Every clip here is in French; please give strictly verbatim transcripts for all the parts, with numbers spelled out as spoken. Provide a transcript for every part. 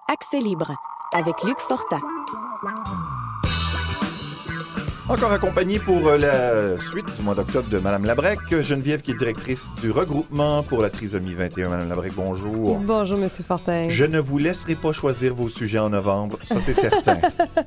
Accès libre avec Luc Fortin. Encore accompagné pour la suite du mois d'octobre de Mme Labrec, Geneviève qui est directrice du regroupement pour la trisomie vingt et un. Mme Labrec, bonjour. Bonjour, M. Fortin. Je ne vous laisserai pas choisir vos sujets en novembre, ça c'est certain.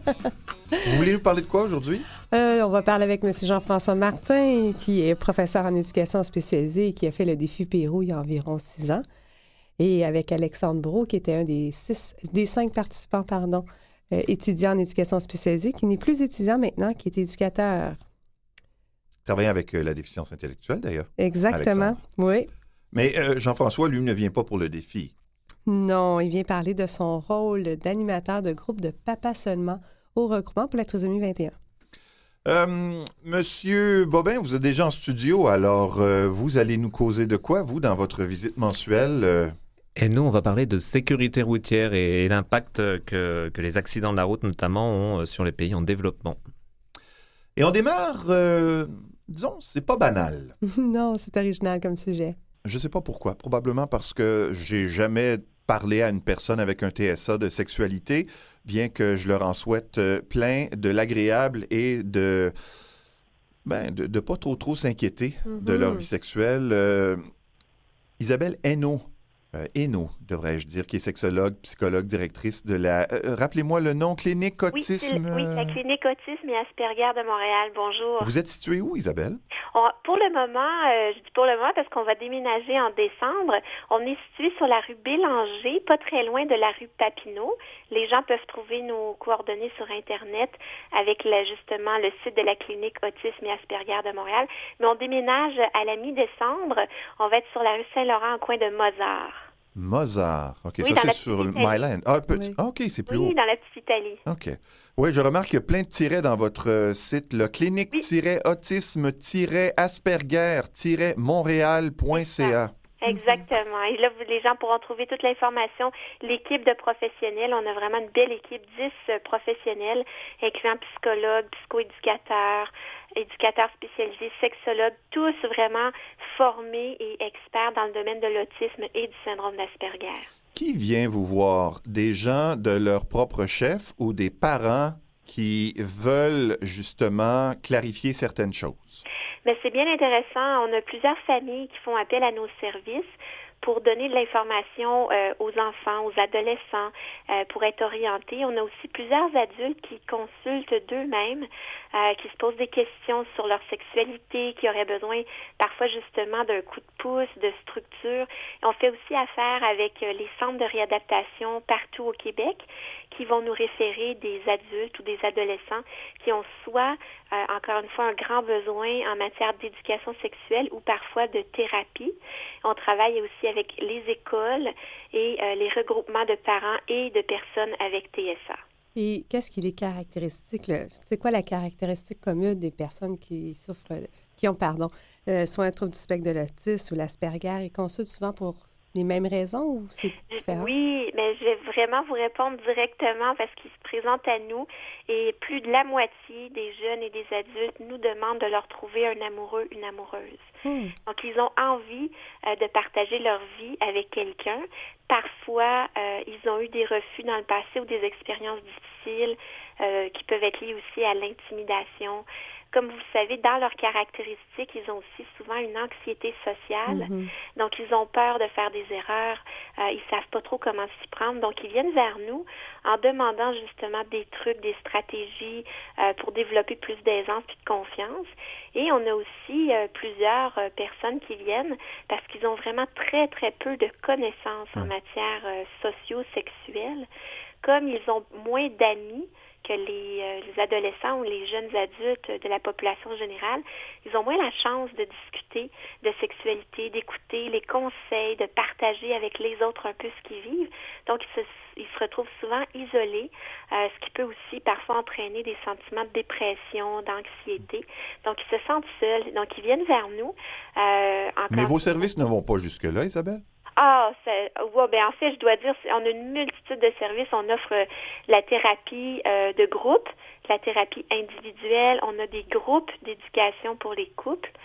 Vous voulez nous parler de quoi aujourd'hui? Euh, on va parler avec M. Jean-François Martin, qui est professeur en éducation spécialisée et qui a fait le défi Pérou il y a environ six ans. Et avec Alexandre Brault, qui était un des, six, des cinq participants, pardon, euh, étudiant en éducation spécialisée, qui n'est plus étudiant maintenant, qui est éducateur. Travaillant avec euh, la déficience intellectuelle, d'ailleurs. Exactement, Alexandre. oui. Mais euh, Jean-François, lui, ne vient pas pour le défi. Non, il vient parler de son rôle d'animateur de groupe de Papa seulement au regroupement pour la trisomie vingt et un. Euh, Monsieur Bobin, vous êtes déjà en studio, alors euh, vous allez nous causer de quoi, vous, dans votre visite mensuelle? euh... Et nous, on va parler de sécurité routière et, et l'impact que, que les accidents de la route, notamment, ont sur les pays en développement. Et on démarre, euh, disons, c'est pas banal. Non, c'est original comme sujet. Je sais pas pourquoi. Probablement parce que j'ai jamais parlé à une personne avec un T S A de sexualité, bien que je leur en souhaite euh, plein de l'agréable et de, ben, de, de pas trop trop s'inquiéter mm-hmm. de leur vie sexuelle. Euh, Isabelle Hainaut, euh, Hainaut, devrais-je dire, qui est sexologue, psychologue, directrice de la... Euh, rappelez-moi le nom, Clinique Autisme... Oui, oui, la Clinique Autisme et Asperger de Montréal. Bonjour. Vous êtes située où, Isabelle? On, pour le moment, euh, je dis pour le moment parce qu'on va déménager en décembre, on est situé sur la rue Bélanger, pas très loin de la rue Papineau. Les gens peuvent trouver nos coordonnées sur Internet avec le, justement le site de la Clinique Autisme et Asperger de Montréal. Mais on déménage à la mi-décembre. On va être sur la rue Saint-Laurent, au coin de Mozart. Mozart. OK, oui, ça, c'est sur le Myland. Ah, petit... oui. OK, c'est plus oui, haut. Oui, dans la petite Italie. OK. Oui, je remarque qu'il y a plein de tirets dans votre euh, site, le clinique-autisme-asperger-montréal point c a. Exactement. Et là, les gens pourront trouver toute l'information. L'équipe de professionnels, on a vraiment une belle équipe, dix professionnels, incluant psychologues, psychoéducateurs, éducateurs spécialisés, sexologues, tous vraiment formés et experts dans le domaine de l'autisme et du syndrome d'Asperger. Qui vient vous voir? Des gens de leur propre chef ou des parents qui veulent justement clarifier certaines choses? Mais c'est bien intéressant. On a plusieurs familles qui font appel à nos services pour donner de l'information euh, aux enfants, aux adolescents, euh, pour être orientés. On a aussi plusieurs adultes qui consultent d'eux-mêmes, euh, qui se posent des questions sur leur sexualité, qui auraient besoin parfois justement d'un coup de pouce, de structure. Et on fait aussi affaire avec euh, les centres de réadaptation partout au Québec qui vont nous référer des adultes ou des adolescents qui ont soit, euh, encore une fois, un grand besoin en matière d'éducation sexuelle ou parfois de thérapie. On travaille aussi avec les écoles et euh, les regroupements de parents et de personnes avec T S A. Et qu'est-ce qui est caractéristique? Là? C'est quoi la caractéristique commune des personnes qui souffrent, qui ont, pardon, euh, soit un trouble du spectre de l'autisme ou l'Asperger? Ils consultent souvent pour les mêmes raisons ou c'est différent? Oui, mais je vais vraiment vous répondre directement parce qu'ils se présentent à nous et plus de la moitié des jeunes et des adultes nous demandent de leur trouver un amoureux, une amoureuse. Hmm. Donc, ils ont envie euh, de partager leur vie avec quelqu'un. Parfois, euh, ils ont eu des refus dans le passé ou des expériences difficiles euh, qui peuvent être liées aussi à l'intimidation. Comme vous le savez, dans leurs caractéristiques, ils ont aussi souvent une anxiété sociale. Mm-hmm. Donc, ils ont peur de faire des erreurs. Euh, ils savent pas trop comment s'y prendre. Donc, ils viennent vers nous en demandant justement des trucs, des stratégies euh, pour développer plus d'aisance et de confiance. Et on a aussi euh, plusieurs euh, personnes qui viennent parce qu'ils ont vraiment très, très peu de connaissances en matière euh, socio-sexuelle. Comme ils ont moins d'amis que les, euh, les adolescents ou les jeunes adultes de la population générale, ils ont moins la chance de discuter de sexualité, d'écouter les conseils, de partager avec les autres un peu ce qu'ils vivent. Donc, ils se, ils se retrouvent souvent isolés, euh, ce qui peut aussi parfois entraîner des sentiments de dépression, d'anxiété. Donc, ils se sentent seuls. Donc, ils viennent vers nous. Euh, Mais vos services ne vont pas jusque-là, Isabelle? Ah, ça, ouais, ben en fait, je dois dire, on a une multitude de services. On offre euh, la thérapie euh, de groupe, la thérapie individuelle. On a des groupes d'éducation pour les couples.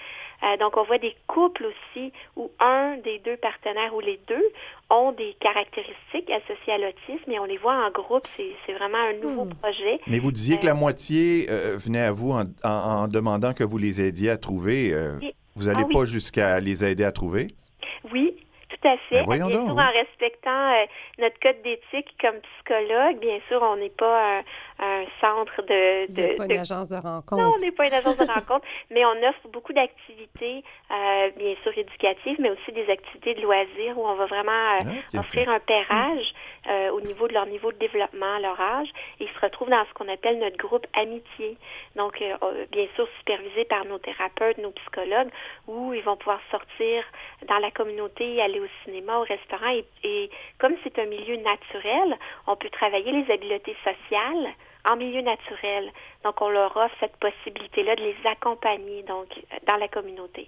Euh, donc, on voit des couples aussi où un des deux partenaires ou les deux ont des caractéristiques associées à l'autisme et on les voit en groupe. C'est, c'est vraiment un nouveau Hmm. projet. Mais vous disiez Euh, que la moitié euh, venait à vous en, en- en demandant que vous les aidiez à trouver. euh, Oui. vous n'allez Ah oui. pas jusqu'à les aider à trouver? Oui, tout à fait. Ben voyons bien donc, sûr, vous. en respectant euh, notre code d'éthique comme psychologue, bien sûr, on n'est pas un, un centre de... Vous de, n'êtes pas de- une agence de rencontre. Non, on n'est pas une agence de rencontre, mais on offre beaucoup d'activités, euh, bien sûr éducatives, mais aussi des activités de loisirs où on va vraiment euh, Ah, tiens, offrir tiens. un pairage euh, au niveau de leur niveau de développement, leur âge, et ils se retrouvent dans ce qu'on appelle notre groupe amitié. Donc, euh, euh, bien sûr, supervisé par nos thérapeutes, nos psychologues, où ils vont pouvoir sortir dans la communauté, aller au cinéma, au restaurant, et, et comme c'est un milieu naturel, on peut travailler les habiletés sociales en milieu naturel. Donc, on leur offre cette possibilité-là de les accompagner donc dans la communauté.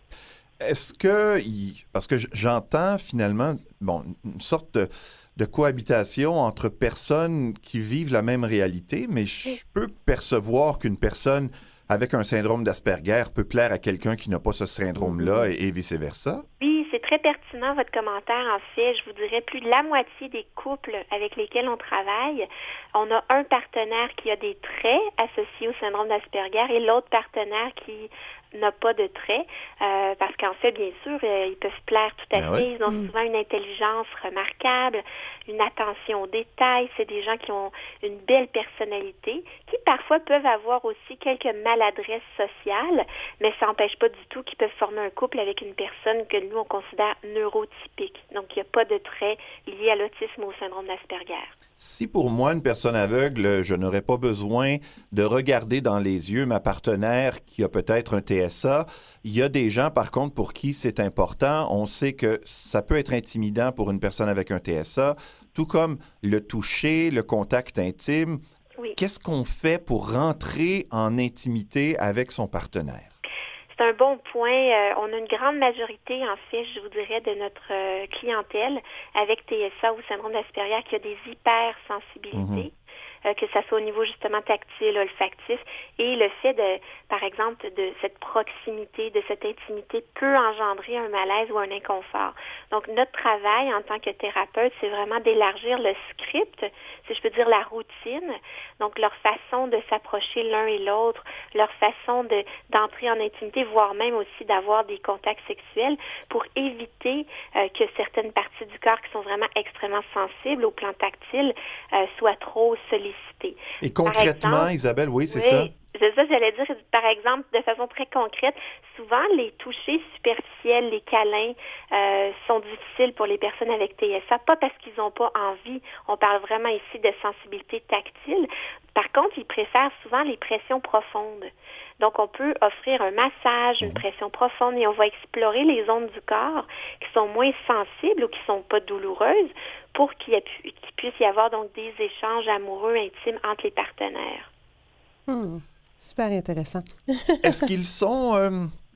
Est-ce que, il- parce que j- j'entends finalement, bon, une sorte de, de cohabitation entre personnes qui vivent la même réalité, mais je peux percevoir qu'une personne avec un syndrome d'Asperger peut plaire à quelqu'un qui n'a pas ce syndrome-là et, et vice-versa? Oui, c'est très pertinent votre commentaire. En fait, je vous dirais plus de la moitié des couples avec lesquels on travaille, on a un partenaire qui a des traits associés au syndrome d'Asperger et l'autre partenaire qui n'a pas de traits, euh, parce qu'en fait, bien sûr, euh, ils peuvent plaire tout à Ben fait. oui. Ils ont Mm. souvent une intelligence remarquable, une attention aux détails. C'est des gens qui ont une belle personnalité, qui parfois peuvent avoir aussi quelques maladresses sociales, mais ça n'empêche pas du tout qu'ils peuvent former un couple avec une personne que nous, on considère neurotypique. Donc, il n'y a pas de traits liés à l'autisme ou au syndrome d'Asperger. Si pour moi, une personne aveugle, je n'aurais pas besoin de regarder dans les yeux ma partenaire qui a peut-être un T S A, il y a des gens, par contre, pour qui c'est important. On sait que ça peut être intimidant pour une personne avec un T S A, tout comme le toucher, le contact intime. Oui. Qu'est-ce qu'on fait pour rentrer en intimité avec son partenaire? C'est un bon point. Euh, on a une grande majorité, en fait, je vous dirais, de notre euh, clientèle avec T S A ou syndrome d'Asperger qui a des hypersensibilités. Euh, que ça soit au niveau justement tactile, olfactif, et le fait de, par exemple, de cette proximité, de cette intimité peut engendrer un malaise ou un inconfort. Donc, notre travail en tant que thérapeute, c'est vraiment d'élargir le script, si je peux dire la routine, donc leur façon de s'approcher l'un et l'autre, leur façon de, d'entrer en intimité, voire même aussi d'avoir des contacts sexuels pour éviter euh, que certaines parties du corps qui sont vraiment extrêmement sensibles au plan tactile euh, soient trop sollicitées. Et concrètement, exemple, Isabelle, oui, c'est oui, ça? c'est ça, j'allais dire, par exemple, de façon très concrète, souvent les touchés superficiels, les câlins euh, sont difficiles pour les personnes avec T S A, pas parce qu'ils n'ont pas envie, on parle vraiment ici de sensibilité tactile. Par contre, ils préfèrent souvent les pressions profondes. Donc, on peut offrir un massage, une pression profonde, et on va explorer les zones du corps qui sont moins sensibles ou qui sont pas douloureuses pour qu'il, y ait pu, qu'il puisse y avoir donc des échanges amoureux, intimes entre les partenaires. Hmm. Super intéressant. Est-ce qu'ils sont euh,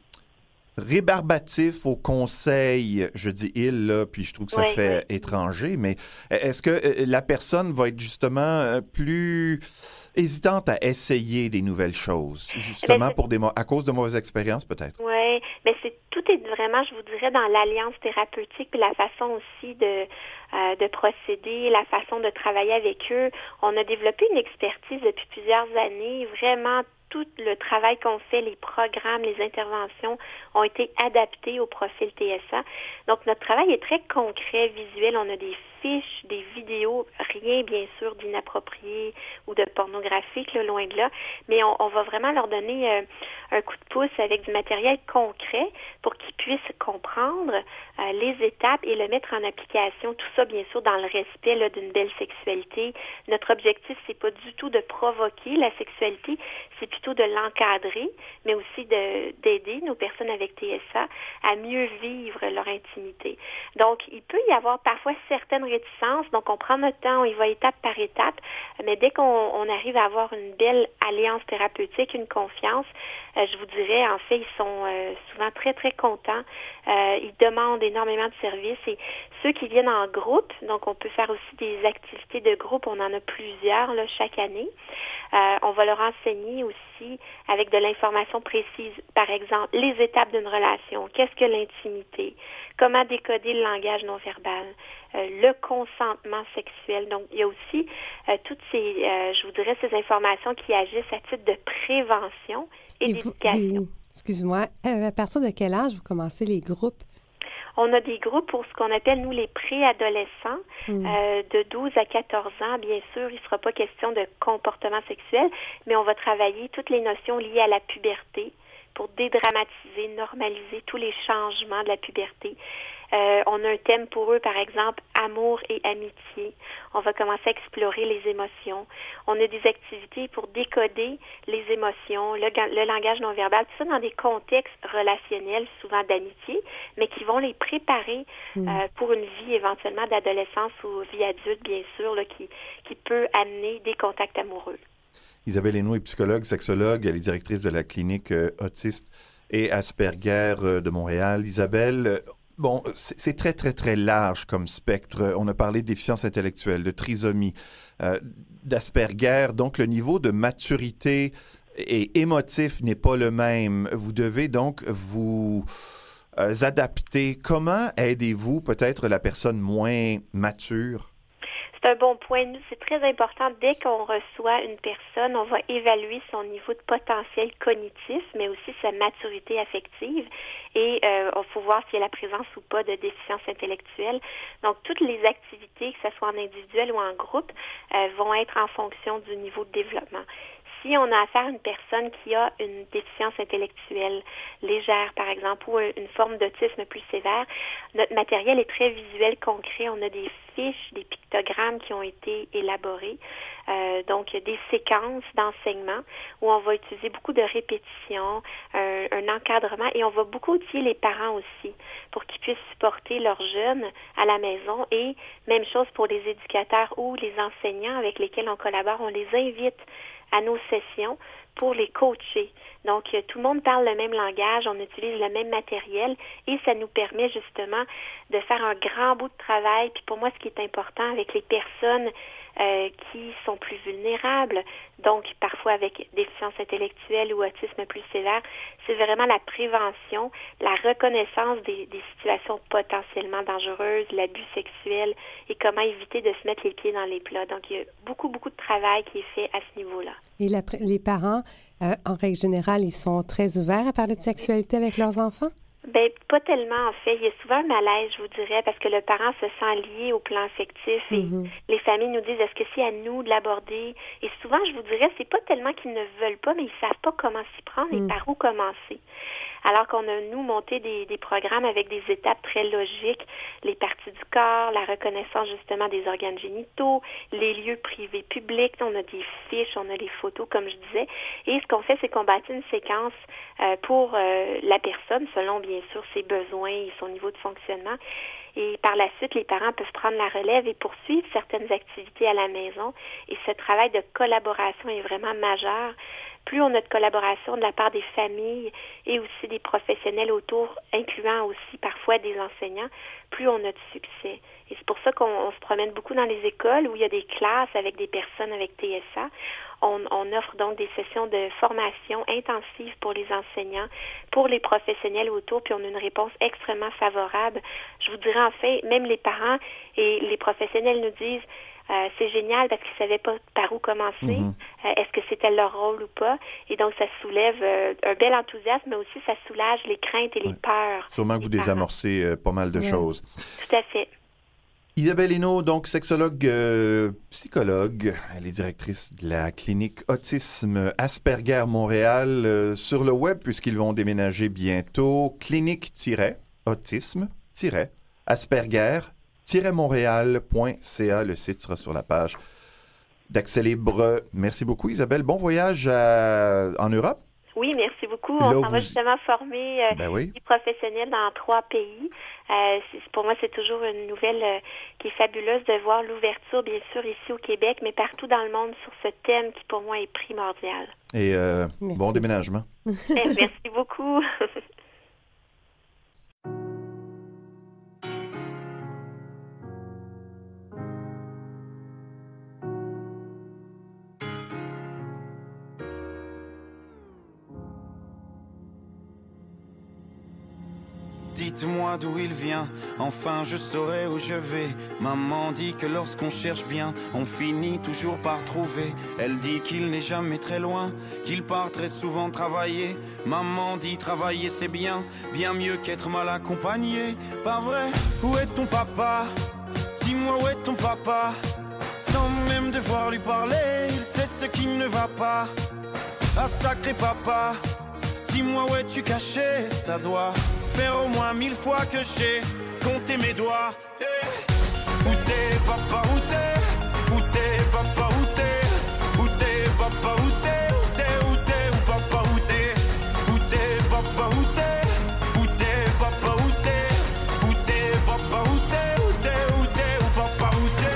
rébarbatifs au conseil? Je dis « il », là, puis je trouve que ça Oui, fait oui. étranger, mais est-ce que euh, la personne va être justement euh, plus hésitante à essayer des nouvelles choses, justement c'est- pour des mo- à cause de mauvaises expériences, peut-être? Oui, mais c'est tout est vraiment, je vous dirais, dans l'alliance thérapeutique puis la façon aussi de euh, de procéder, la façon de travailler avec eux. On a développé une expertise depuis plusieurs années, vraiment tout le travail qu'on fait, les programmes, les interventions ont été adaptés au profil T S A. Donc, notre travail est très concret, visuel. On a des fiches, des vidéos, rien, bien sûr, d'inapproprié ou de pornographique, là, loin de là. Mais on, on va vraiment leur donner euh, un coup de pouce avec du matériel concret pour qu'ils puissent comprendre euh, les étapes et le mettre en application. Tout ça, bien sûr, dans le respect là, d'une belle sexualité. Notre objectif, c'est pas du tout de provoquer la sexualité, c'est plutôt de l'encadrer, mais aussi de, d'aider nos personnes avec T S A à mieux vivre leur intimité. Donc, il peut y avoir parfois certaines réticences, donc on prend notre temps, on y va étape par étape, mais dès qu'on on arrive à avoir une belle alliance thérapeutique, une confiance, euh, je vous dirais, en fait, ils sont euh, souvent très, très contents. Euh, ils demandent énormément de services et ceux qui viennent en groupe, donc on peut faire aussi des activités de groupe, on en a plusieurs là, chaque année. Euh, on va leur enseigner aussi avec de l'information précise, par exemple, les étapes d'une relation, qu'est-ce que l'intimité, comment décoder le langage non verbal, euh, le consentement sexuel. Donc, il y a aussi euh, toutes ces, euh, je vous dirais, ces informations qui agissent à titre de prévention et, et d'éducation. Vous, excuse-moi, euh, à partir de quel âge vous commencez les groupes? On a des groupes pour ce qu'on appelle, nous, les préadolescents, mmh. euh, de douze à quatorze ans. Bien sûr, il ne sera pas question de comportement sexuel, mais on va travailler toutes les notions liées à la puberté pour dédramatiser, normaliser tous les changements de la puberté. Euh, on a un thème pour eux, par exemple, amour et amitié. On va commencer à explorer les émotions. On a des activités pour décoder les émotions, le, le langage non verbal, tout ça dans des contextes relationnels, souvent d'amitié, mais qui vont les préparer mmh. euh, pour une vie éventuellement d'adolescence ou vie adulte, bien sûr, là, qui, qui peut amener des contacts amoureux. Isabelle Hainaut est psychologue, sexologue, elle est directrice de la clinique euh, autiste et Asperger euh, de Montréal. Isabelle, euh, bon, c'est, c'est très, très, très large comme spectre. On a parlé de déficience intellectuelle, de trisomie, euh, d'Asperger. Donc, le niveau de maturité et émotif n'est pas le même. Vous devez donc vous euh, adapter. Comment aidez-vous peut-être la personne moins mature? C'est un bon point. Nous, c'est très important. Dès qu'on reçoit une personne, on va évaluer son niveau de potentiel cognitif, mais aussi sa maturité affective. Et euh, il faut voir s'il y a la présence ou pas de déficience intellectuelle. Donc, toutes les activités, que ce soit en individuel ou en groupe, euh, vont être en fonction du niveau de développement. Si on a affaire à une personne qui a une déficience intellectuelle légère, par exemple, ou une forme d'autisme plus sévère, notre matériel est très visuel, concret. On a des fiches, des pictogrammes qui ont été élaborés, euh, donc des séquences d'enseignement où on va utiliser beaucoup de répétitions, un, un encadrement, et on va beaucoup outiller les parents aussi pour qu'ils puissent supporter leurs jeunes à la maison. Et même chose pour les éducateurs ou les enseignants avec lesquels on collabore, on les invite à nos sessions pour les coacher. Donc, tout le monde parle le même langage, on utilise le même matériel et ça nous permet justement de faire un grand bout de travail. Puis pour moi, ce qui est important avec les personnes euh, qui sont plus vulnérables, donc parfois avec déficience intellectuelle ou autisme plus sévère, c'est vraiment la prévention, la reconnaissance des, des situations potentiellement dangereuses, l'abus sexuel et comment éviter de se mettre les pieds dans les plats. Donc, il y a beaucoup, beaucoup de travail qui est fait à ce niveau-là. Et la, les parents, euh, en règle générale, ils sont très ouverts à parler de sexualité avec leurs enfants? Ben pas tellement, en fait. Il y a souvent un malaise, je vous dirais, parce que le parent se sent lié au plan affectif et mm-hmm. les familles nous disent, est-ce que c'est à nous de l'aborder? Et souvent, je vous dirais, c'est pas tellement qu'ils ne veulent pas, mais ils savent pas comment s'y prendre mm. et par où commencer. Alors qu'on a, nous, monté des, des programmes avec des étapes très logiques, les parties du corps, la reconnaissance justement des organes génitaux, les lieux privés publics, on a des fiches, on a les photos, comme je disais. Et ce qu'on fait, c'est qu'on bâtit une séquence euh, pour euh, la personne, selon bien sûr ses besoins et son niveau de fonctionnement. Et par la suite, les parents peuvent prendre la relève et poursuivre certaines activités à la maison. Et ce travail de collaboration est vraiment majeur. Plus on a de collaboration de la part des familles et aussi des professionnels autour, incluant aussi parfois des enseignants, plus on a de succès. Et c'est pour ça qu'on on se promène beaucoup dans les écoles où il y a des classes avec des personnes avec T S A. On, on offre donc des sessions de formation intensive pour les enseignants, pour les professionnels autour, puis on a une réponse extrêmement favorable. Je vous dirais en fait, même les parents et les professionnels nous disent Euh, c'est génial parce qu'ils ne savaient pas par où commencer. Mm-hmm. Euh, est-ce que c'était leur rôle ou pas? Et donc, ça soulève euh, un bel enthousiasme, mais aussi ça soulage les craintes et les ouais. peurs. Sûrement que vous désamorcez euh, pas mal de ouais. choses. Tout à fait. Isabelle Hainaut, donc sexologue, euh, psychologue, elle est directrice de la clinique Autisme Asperger Montréal euh, sur le web puisqu'ils vont déménager bientôt. Clinique-autisme-asperger montréal point c a. Le site sera sur la page d'Accès Libre. Merci beaucoup, Isabelle. Bon voyage à... en Europe. Oui, merci beaucoup. Là, on s'en vous... va justement former euh, ben oui. des professionnels dans trois pays. Euh, c'est, pour moi, c'est toujours une nouvelle euh, qui est fabuleuse de voir l'ouverture, bien sûr, ici au Québec, mais partout dans le monde sur ce thème qui, pour moi, est primordial. Et euh, bon déménagement. Merci beaucoup. dites-moi d'où il vient, enfin je saurai où je vais. Maman dit que lorsqu'on cherche bien, on finit toujours par trouver. Elle dit qu'il n'est jamais très loin, qu'il part très souvent travailler. Maman dit travailler c'est bien, bien mieux qu'être mal accompagné. Pas vrai? Où est ton papa? Dis-moi où est ton papa? Sans même devoir lui parler, il sait ce qui ne va pas. Ah sacré papa, dis-moi où es-tu caché? Ça doit faire au moins mille fois que j'ai compté mes doigts. Hey. Où t'es papa, où t'es? Où t'es papa, où t'es? Où t'es papa, où t'es? Où t'es, où t'es, où papa, où t'es? Où t'es papa, où t'es? Où t'es papa, où t'es? Où t'es papa, où t'es? Où t'es, où t'es, où papa, où t'es?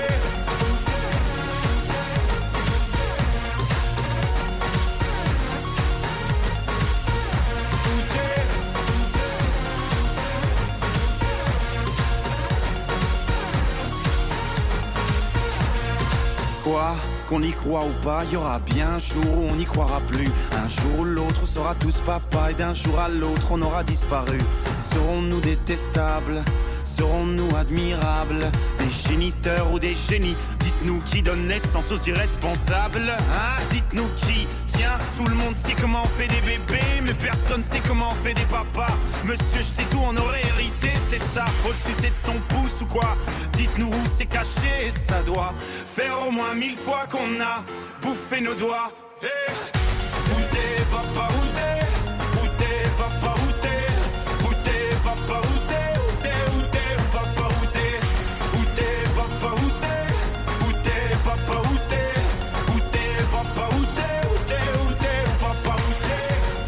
Quoi? Qu'on y croit ou pas, il y aura bien un jour où on n'y croira plus. Un jour ou l'autre, on sera tous papa, et d'un jour à l'autre, on aura disparu. Serons-nous détestables? Serons-nous admirables? Des géniteurs ou des génies? Dites-nous qui donne naissance aux irresponsables, hein? Dites-nous qui? Tiens, tout le monde sait comment on fait des bébés, mais personne sait comment on fait des papas. Monsieur, je sais tout, on aurait hérité, c'est ça. Faut le sucer de son pouce ou quoi? Dites-nous où c'est caché, ça doit faire au moins mille fois qu'on a bouffé nos doigts. Hey. Où t'es papa, où t'es? Où t'es papa, où t'es? Où t'es papa, où t'es? Où t'es, où t'es, où papa, où t'es? Où t'es papa, où t'es? Où t'es papa, où t'es? Où t'es papa, où t'es? Où t'es, où t'es, où papa, où t'es?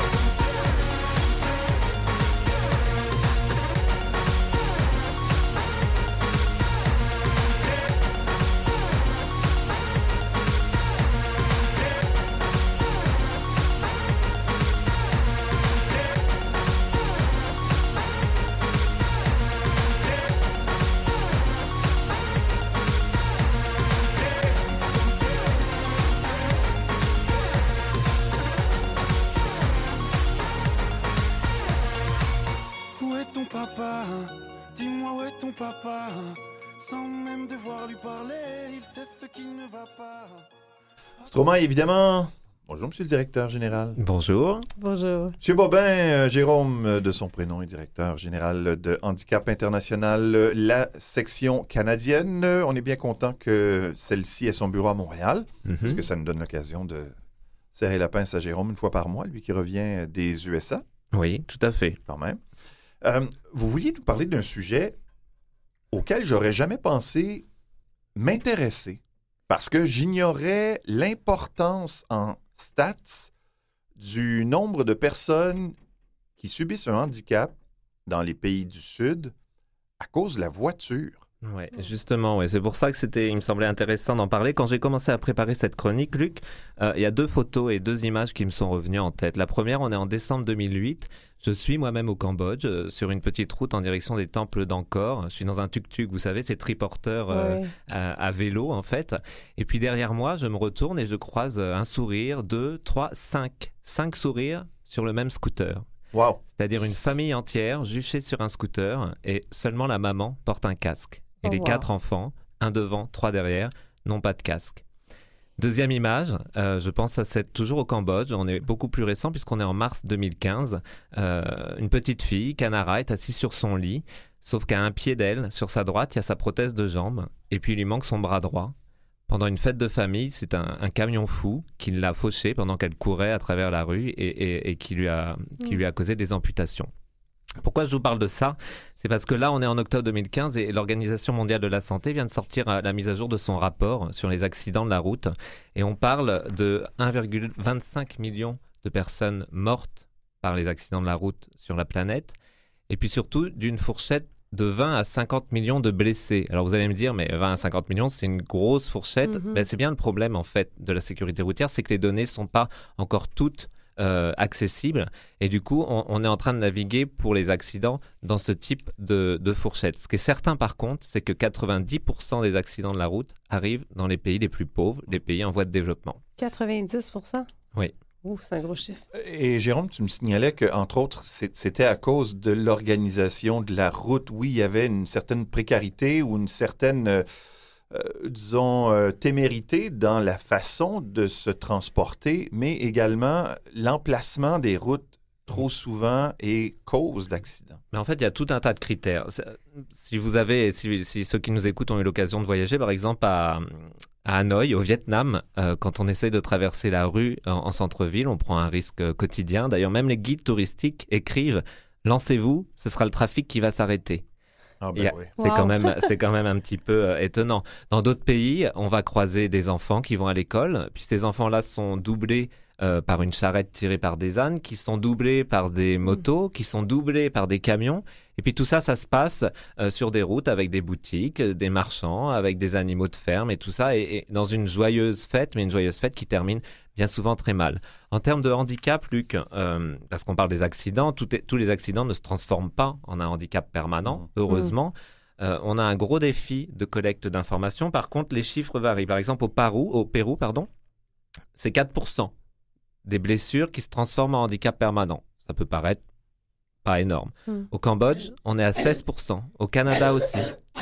Où est ton papa? Dis-moi où est ton papa? Sans même devoir lui parler, il sait ce qui ne va pas. Stromae, évidemment. Bonjour, monsieur le directeur général. Bonjour. Bonjour. Monsieur Bobin, euh, Jérôme, euh, de son prénom, est directeur général de Handicap International, euh, la section canadienne. Euh, On est bien content que celle-ci ait son bureau à Montréal, Mhm. parce que ça nous donne l'occasion de serrer la pince à Jérôme une fois par mois, lui qui revient des U S A, Oui, tout à fait. quand même. Euh, vous vouliez nous parler d'un sujet auquel j'aurais jamais pensé m'intéresser, parce que j'ignorais l'importance en stats du nombre de personnes qui subissent un handicap dans les pays du Sud à cause de la voiture. Ouais, justement, ouais. C'est pour ça que c'était, il me semblait intéressant d'en parler. Quand j'ai commencé à préparer cette chronique, Luc, euh, il y a deux photos et deux images qui me sont revenues en tête. La première, on est en décembre deux mille huit. Je suis moi-même au Cambodge, euh, sur une petite route en direction des temples d'Angkor. Je suis dans un tuk-tuk, vous savez, ces triporteurs euh, Ouais. à, à vélo, en fait. Et puis derrière moi, je me retourne et je croise un sourire, deux, trois, cinq. Cinq sourires sur le même scooter. Wow! C'est-à-dire une famille entière juchée sur un scooter et seulement la maman porte un casque. Et Oh, les wow. quatre enfants, un devant, trois derrière, n'ont pas de casque. Deuxième image, euh, je pense à cette, toujours au Cambodge, on est beaucoup plus récent puisqu'on est en mars deux mille quinze. Euh, une petite fille, Kanara, est assise sur son lit, sauf qu'à un pied d'elle, sur sa droite, il y a sa prothèse de jambe et puis il lui manque son bras droit. Pendant une fête de famille, c'est un, un camion fou qui l'a fauchée pendant qu'elle courait à travers la rue et, et, et qui, lui a, qui lui a causé des amputations. Pourquoi je vous parle de ça? C'est parce que là, on est en octobre deux mille quinze et l'Organisation mondiale de la santé vient de sortir euh, la mise à jour de son rapport sur les accidents de la route. Et on parle de un virgule vingt-cinq million de personnes mortes par les accidents de la route sur la planète. Et puis surtout, d'une fourchette de vingt à cinquante millions de blessés. Alors vous allez me dire, mais vingt à cinquante millions, c'est une grosse fourchette. Mhm. Ben, c'est bien le problème, en fait, de la sécurité routière, c'est que les données ne sont pas encore toutes Euh, accessible et du coup on, on est en train de naviguer pour les accidents dans ce type de, de fourchette. Ce qui est certain par contre, c'est que quatre-vingt-dix pour cent des accidents de la route arrivent dans les pays les plus pauvres, les pays en voie de développement. quatre-vingt-dix pour cent? Oui. Ouh, c'est un gros chiffre. Et Jérôme, tu me signalais qu'entre autres, c'était à cause de l'organisation de la route. Oui, il y avait une certaine précarité ou une certaine, euh, euh, disons, euh, témérité dans la façon de se transporter, mais également l'emplacement des routes trop souvent est cause d'accidents. Mais en fait, il y a tout un tas de critères. Si vous avez, si, si ceux qui nous écoutent ont eu l'occasion de voyager, par exemple à, à Hanoï, au Vietnam, euh, quand on essaye de traverser la rue en, en centre-ville, on prend un risque quotidien. D'ailleurs, même les guides touristiques écrivent « Lancez-vous, ce sera le trafic qui va s'arrêter ». Ah ben oui. C'est Wow. quand même, c'est quand même un petit peu euh, étonnant. Dans d'autres pays, on va croiser des enfants qui vont à l'école, puis ces enfants-là sont doublés euh, par une charrette tirée par des ânes, qui sont doublés par des motos, qui sont doublés par des camions. Et puis tout ça, ça se passe euh, sur des routes avec des boutiques, des marchands, avec des animaux de ferme et tout ça, et, et dans une joyeuse fête, mais une joyeuse fête qui termine bien souvent très mal. En termes de handicap, Luc, euh, parce qu'on parle des accidents, tout est, tous les accidents ne se transforment pas en un handicap permanent, mmh. heureusement. Mmh. Euh, on a un gros défi de collecte d'informations. Par contre, les chiffres varient. Par exemple, au Pérou, au Pérou pardon, c'est quatre pour cent des blessures qui se transforment en handicap permanent. Ça peut paraître pas énorme. Mmh. Au Cambodge, on est à seize pour cent. Au Canada aussi.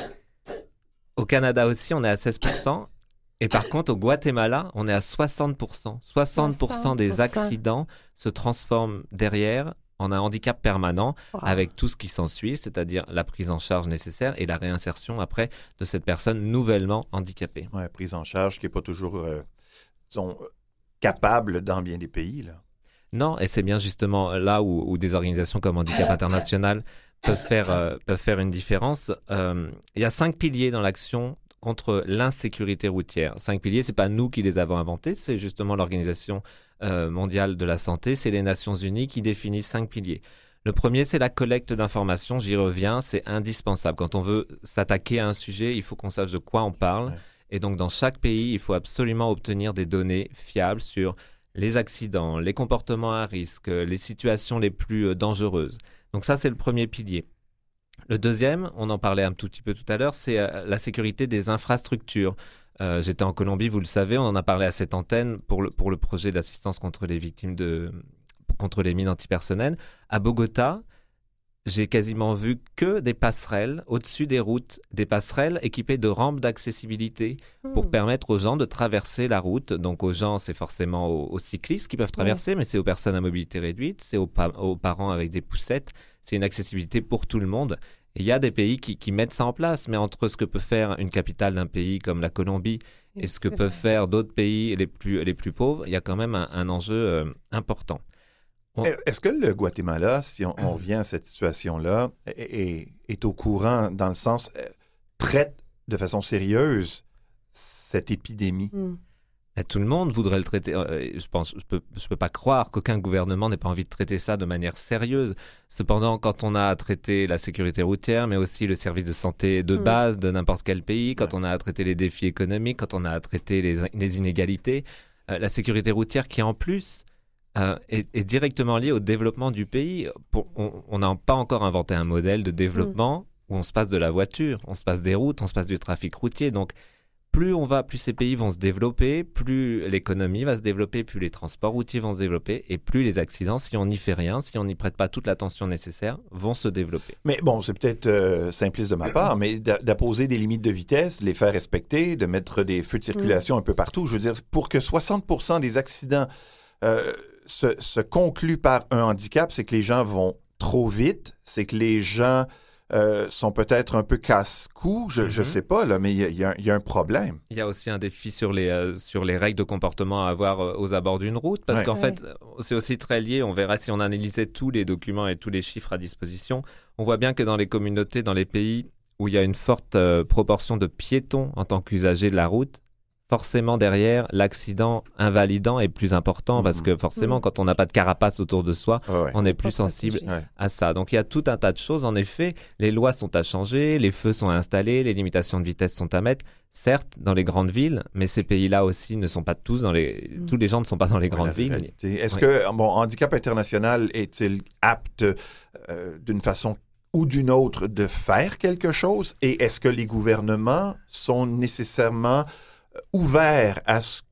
Au Canada aussi, on est à seize pour cent. Et par contre, au Guatemala, on est à soixante pour cent. soixante pour cent des accidents se transforment derrière en un handicap permanent, wow. avec tout ce qui s'ensuit, c'est-à-dire la prise en charge nécessaire et la réinsertion après de cette personne nouvellement handicapée. Oui, prise en charge qui n'est pas toujours, euh, disons, capable dans bien des pays, là. Non, et c'est bien justement là où, où des organisations comme Handicap International peuvent faire, euh, peuvent faire une différence. Euh, il y a cinq piliers dans l'action contre l'insécurité routière. Cinq piliers, c'est pas nous qui les avons inventés, c'est justement l'Organisation euh, mondiale de la santé, c'est les Nations unies qui définissent cinq piliers. Le premier, c'est la collecte d'informations, j'y reviens, c'est indispensable. Quand on veut s'attaquer à un sujet, il faut qu'on sache de quoi on parle. Ouais. Et donc, dans chaque pays, il faut absolument obtenir des données fiables sur les accidents, les comportements à risque, les situations les plus dangereuses. Donc ça, c'est le premier pilier. Le deuxième, on en parlait un tout petit peu tout à l'heure, c'est euh, la sécurité des infrastructures. Euh, j'étais en Colombie, vous le savez, on en a parlé à cette antenne pour le, pour le projet d'assistance contre les victimes de, contre les mines antipersonnelles. À Bogota, j'ai quasiment vu que des passerelles au-dessus des routes, des passerelles équipées de rampes d'accessibilité mmh. pour permettre aux gens de traverser la route. Donc aux gens, c'est forcément aux, aux cyclistes qui peuvent traverser, mmh. mais c'est aux personnes à mobilité réduite, c'est aux, pa- aux parents avec des poussettes. C'est une accessibilité pour tout le monde. Et il y a des pays qui, qui mettent ça en place, mais entre ce que peut faire une capitale d'un pays comme la Colombie et, et ce que peuvent faire d'autres pays les plus, les plus pauvres, il y a quand même un, un enjeu euh, important. On... Est-ce que le Guatemala, si on, on revient à cette situation-là, est, est au courant, dans le sens, traite de façon sérieuse cette épidémie? Mm. Tout le monde voudrait le traiter. Je pense, je peux, je peux pas croire qu'aucun gouvernement n'ait pas envie de traiter ça de manière sérieuse. Cependant, quand on a à traiter la sécurité routière, mais aussi le service de santé de base de n'importe quel pays, quand on a à traiter les défis économiques, quand on a à traiter les, les inégalités, euh, la sécurité routière qui en plus euh, est, est directement liée au développement du pays. Pour, on n'a pas encore inventé un modèle de développement mmh. où on se passe de la voiture, on se passe des routes, on se passe du trafic routier. Donc plus on va, plus ces pays vont se développer, plus l'économie va se développer, plus les transports routiers vont se développer, et plus les accidents, si on n'y fait rien, si on n'y prête pas toute l'attention nécessaire, vont se développer. Mais bon, c'est peut-être euh, simpliste de ma part, mais d'apposer des limites de vitesse, de les faire respecter, de mettre des feux de circulation mmh. un peu partout, je veux dire, pour que soixante pour cent des accidents euh, se, se concluent par un handicap, c'est que les gens vont trop vite, c'est que les gens... Euh, sont peut-être un peu casse-cou, je ne mm-hmm. sais pas, là, mais il y, y, y a un problème. Il y a aussi un défi sur les, euh, sur les règles de comportement à avoir euh, aux abords d'une route, parce ouais. qu'en ouais. fait, c'est aussi très lié, on verra si on analysait tous les documents et tous les chiffres à disposition, on voit bien que dans les communautés, dans les pays où il y a une forte euh, proportion de piétons en tant qu'usagers de la route, forcément derrière, l'accident invalidant est plus important mmh. parce que forcément, mmh. quand on n'a pas de carapace autour de soi, oh ouais. on est plus sensible ouais. à ça. Donc, il y a tout un tas de choses. En effet, les lois sont à changer, les feux sont à installer, les limitations de vitesse sont à mettre. Certes, dans les grandes villes, mais ces pays-là aussi ne sont pas tous dans les... Mmh. Tous les gens ne sont pas dans les grandes villes. Réalité. Est-ce oui. que, bon, Handicap International est-il apte euh, d'une façon ou d'une autre de faire quelque chose? Et est-ce que les gouvernements sont nécessairement ouverts à ce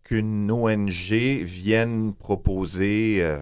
qu'une O N G vienne proposer... Euh...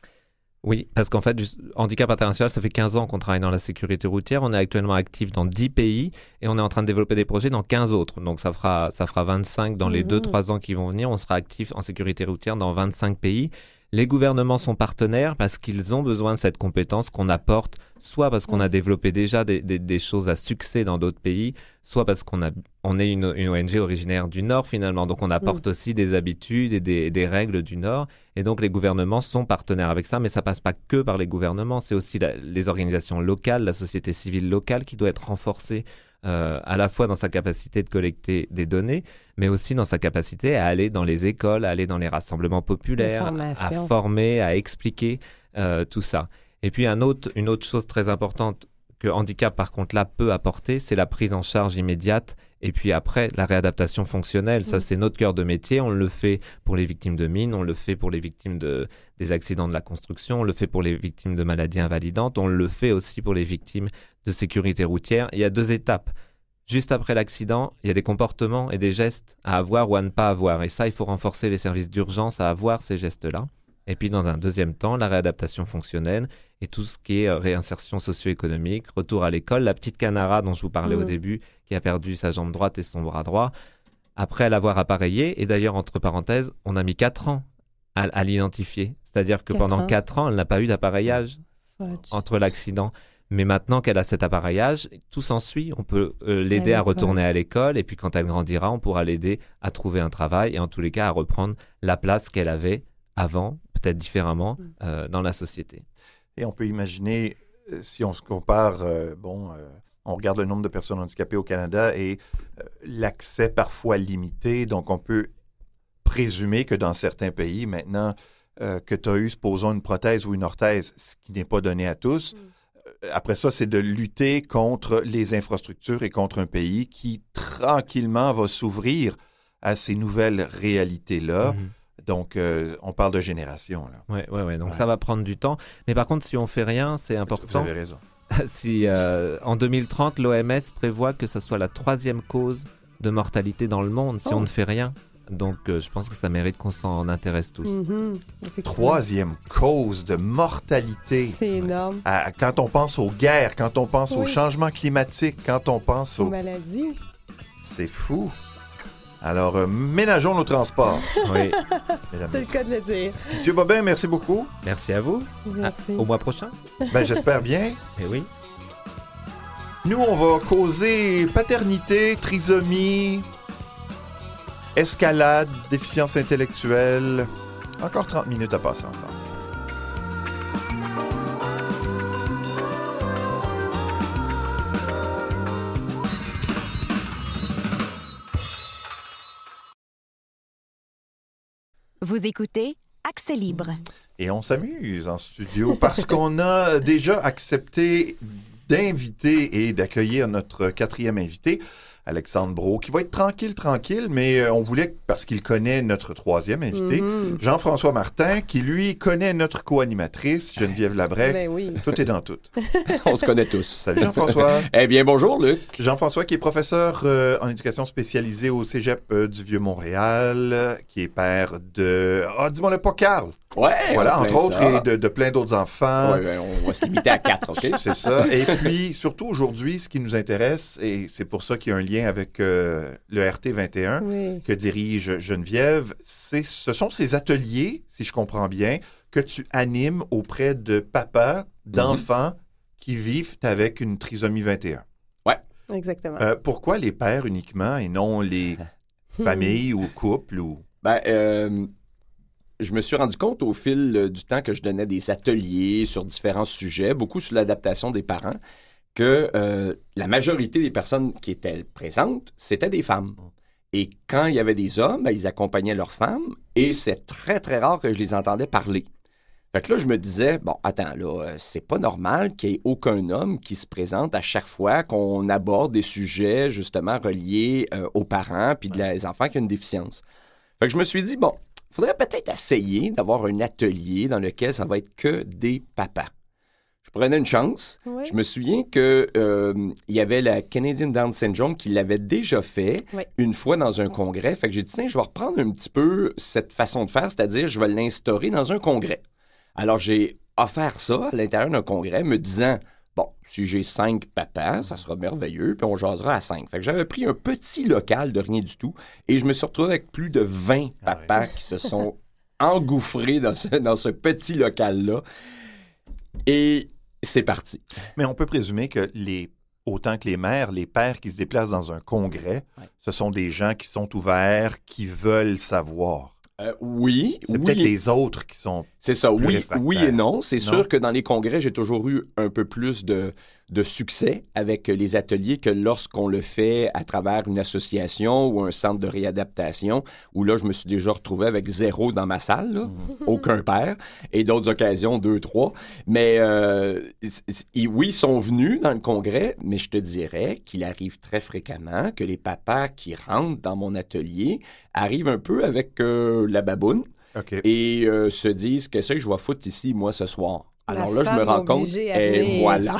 Oui, parce qu'en fait, juste, Handicap International, ça fait quinze ans qu'on travaille dans la sécurité routière. On est actuellement actif dans dix pays et on est en train de développer des projets dans quinze autres. Donc, ça fera, ça fera vingt-cinq dans les deux trois ans qui vont venir. On sera actif en sécurité routière dans vingt-cinq pays. Les gouvernements sont partenaires parce qu'ils ont besoin de cette compétence qu'on apporte, soit parce qu'on a développé déjà des, des, des choses à succès dans d'autres pays, soit parce qu'on a, on est une, une O N G originaire du Nord finalement. Donc on apporte mmh. aussi des habitudes et des, des règles du Nord. Et donc les gouvernements sont partenaires avec ça, mais ça passe pas que par les gouvernements. C'est aussi la, les organisations locales, la société civile locale qui doit être renforcée. Euh, à la fois dans sa capacité de collecter des données, mais aussi dans sa capacité à aller dans les écoles, à aller dans les rassemblements populaires, à former, à expliquer euh, tout ça. Et puis un autre, une autre chose très importante que Handicap, par contre, là, peut apporter, c'est la prise en charge immédiate et puis après, la réadaptation fonctionnelle. Ça, c'est notre cœur de métier. On le fait pour les victimes de mines, on le fait pour les victimes de, des accidents de la construction, on le fait pour les victimes de maladies invalidantes, on le fait aussi pour les victimes de sécurité routière. Il y a deux étapes. Juste après l'accident, il y a des comportements et des gestes à avoir ou à ne pas avoir. Et ça, il faut renforcer les services d'urgence à avoir ces gestes-là. Et puis, dans un deuxième temps, la réadaptation fonctionnelle et tout ce qui est réinsertion socio-économique, retour à l'école. La petite Canara dont je vous parlais mmh. au début, qui a perdu sa jambe droite et son bras droit, après l'avoir appareillé. Et d'ailleurs, entre parenthèses, on a mis quatre ans à, à l'identifier. C'est-à-dire que pendant quatre ans, elle n'a pas eu d'appareillage Fudge. entre l'accident. Mais maintenant qu'elle a cet appareillage, tout s'ensuit. On peut euh, l'aider à retourner à l'école. Et puis, quand elle grandira, on pourra l'aider à trouver un travail et en tous les cas, à reprendre la place qu'elle avait avant, peut-être différemment, euh, dans la société. Et on peut imaginer, euh, si on se compare, euh, bon, euh, on regarde le nombre de personnes handicapées au Canada et euh, l'accès parfois limité. Donc, on peut présumer que dans certains pays, maintenant, euh, que tu as eu, supposons, une prothèse ou une orthèse, ce qui n'est pas donné à tous. Mm. Euh, après ça, c'est de lutter contre les infrastructures et contre un pays qui, tranquillement, va s'ouvrir à ces nouvelles réalités-là. Mm-hmm. Donc, euh, on parle de génération. Oui, ouais, ouais. Donc, ouais. ça va prendre du temps. Mais par contre, si on ne fait rien, c'est important. Vous avez raison. si, euh, en deux mille trente, l'O M S prévoit que ce soit la troisième cause de mortalité dans le monde si oh. on ne fait rien. Donc, euh, je pense que ça mérite qu'on s'en intéresse tous. Mm-hmm. Troisième cause de mortalité. C'est énorme. À, quand on pense aux guerres, quand on pense oui. au changement climatique, quand on pense aux... aux maladies. C'est fou. Alors, euh, ménageons nos transports. Oui. C'est le cas de le dire. Monsieur Bobin, merci beaucoup. Merci à vous. Merci. À, au mois prochain. Ben, j'espère bien. Eh oui. Nous, on va causer paternité, trisomie, escalade, déficience intellectuelle. Encore trente minutes à passer ensemble. Vous écoutez Accès libre. Et on s'amuse en studio parce qu'on a déjà accepté d'inviter et d'accueillir notre quatrième invité, Alexandre Brault, qui va être tranquille, tranquille, mais on voulait, parce qu'il connaît notre troisième invité, mm-hmm. Jean-François Martin, qui, lui, connaît notre co-animatrice, Geneviève Labrec. Ben oui. Tout est dans tout. On se connaît tous. Salut Jean-François. Eh bien, bonjour Luc. Jean-François qui est professeur euh, en éducation spécialisée au Cégep euh, du Vieux-Montréal, euh, qui est père de... Ah, oh, dis-moi le pas Carl. Ouais. Voilà, entre autres, ça. et de, de plein d'autres enfants. Ouais, ben, on va se limiter à quatre, OK? C'est ça. Et puis, surtout aujourd'hui, ce qui nous intéresse, et c'est pour ça qu'il y a un lien avec euh, le R T vingt et un oui. que dirige Geneviève, c'est, ce sont ces ateliers, si je comprends bien, que tu animes auprès de papas, d'enfants mm-hmm. qui vivent avec une trisomie vingt et un. Ouais. Exactement. Euh, pourquoi les pères uniquement et non les familles ou couples ou... Ben, euh... je me suis rendu compte au fil du temps que je donnais des ateliers sur différents sujets, beaucoup sur l'adaptation des parents, que euh, la majorité des personnes qui étaient présentes, c'était des femmes. Et quand il y avait des hommes, ben, ils accompagnaient leurs femmes et c'est très, très rare que je les entendais parler. Fait que là, je me disais, bon, attends, là, c'est pas normal qu'il n'y ait aucun homme qui se présente à chaque fois qu'on aborde des sujets, justement, reliés euh, aux parents puis des enfants qui ont une déficience. Fait que je me suis dit, bon, il faudrait peut-être essayer d'avoir un atelier dans lequel ça va être que des papas. je prenais une chance. Oui. Je me souviens que euh, il y avait la Canadian Down Syndrome qui l'avait déjà fait oui. une fois dans un congrès. Fait que j'ai dit, tiens, je vais reprendre un petit peu cette façon de faire, c'est-à-dire je vais l'instaurer dans un congrès. Alors, j'ai offert ça à l'intérieur d'un congrès, me disant, bon, si j'ai cinq papas, ça sera merveilleux, puis on jasera à cinq. Fait que j'avais pris un petit local de rien du tout, et je me suis retrouvé avec plus de vingt papas ah oui. qui se sont engouffrés dans ce, dans ce petit local-là. Et c'est parti. Mais on peut présumer que les, autant que les mères, les pères qui se déplacent dans un congrès, ouais. ce sont des gens qui sont ouverts, qui veulent savoir. Euh, oui. C'est oui. peut-être les autres qui sont C'est ça, plus oui, réfractaires. oui et non. C'est non? sûr que dans les congrès, j'ai toujours eu un peu plus de, de succès avec les ateliers que lorsqu'on le fait à travers une association ou un centre de réadaptation, où là, je me suis déjà retrouvé avec zéro dans ma salle, là, mmh. aucun père, et d'autres occasions, deux, trois. Mais euh, ils, oui, ils sont venus dans le congrès, mais je te dirais qu'il arrive très fréquemment que les papas qui rentrent dans mon atelier arrivent un peu avec euh, la baboune. Okay. Et euh, se disent qu'est-ce que je vais foutre ici, moi, ce soir. Alors la là, je me rends compte, et voilà.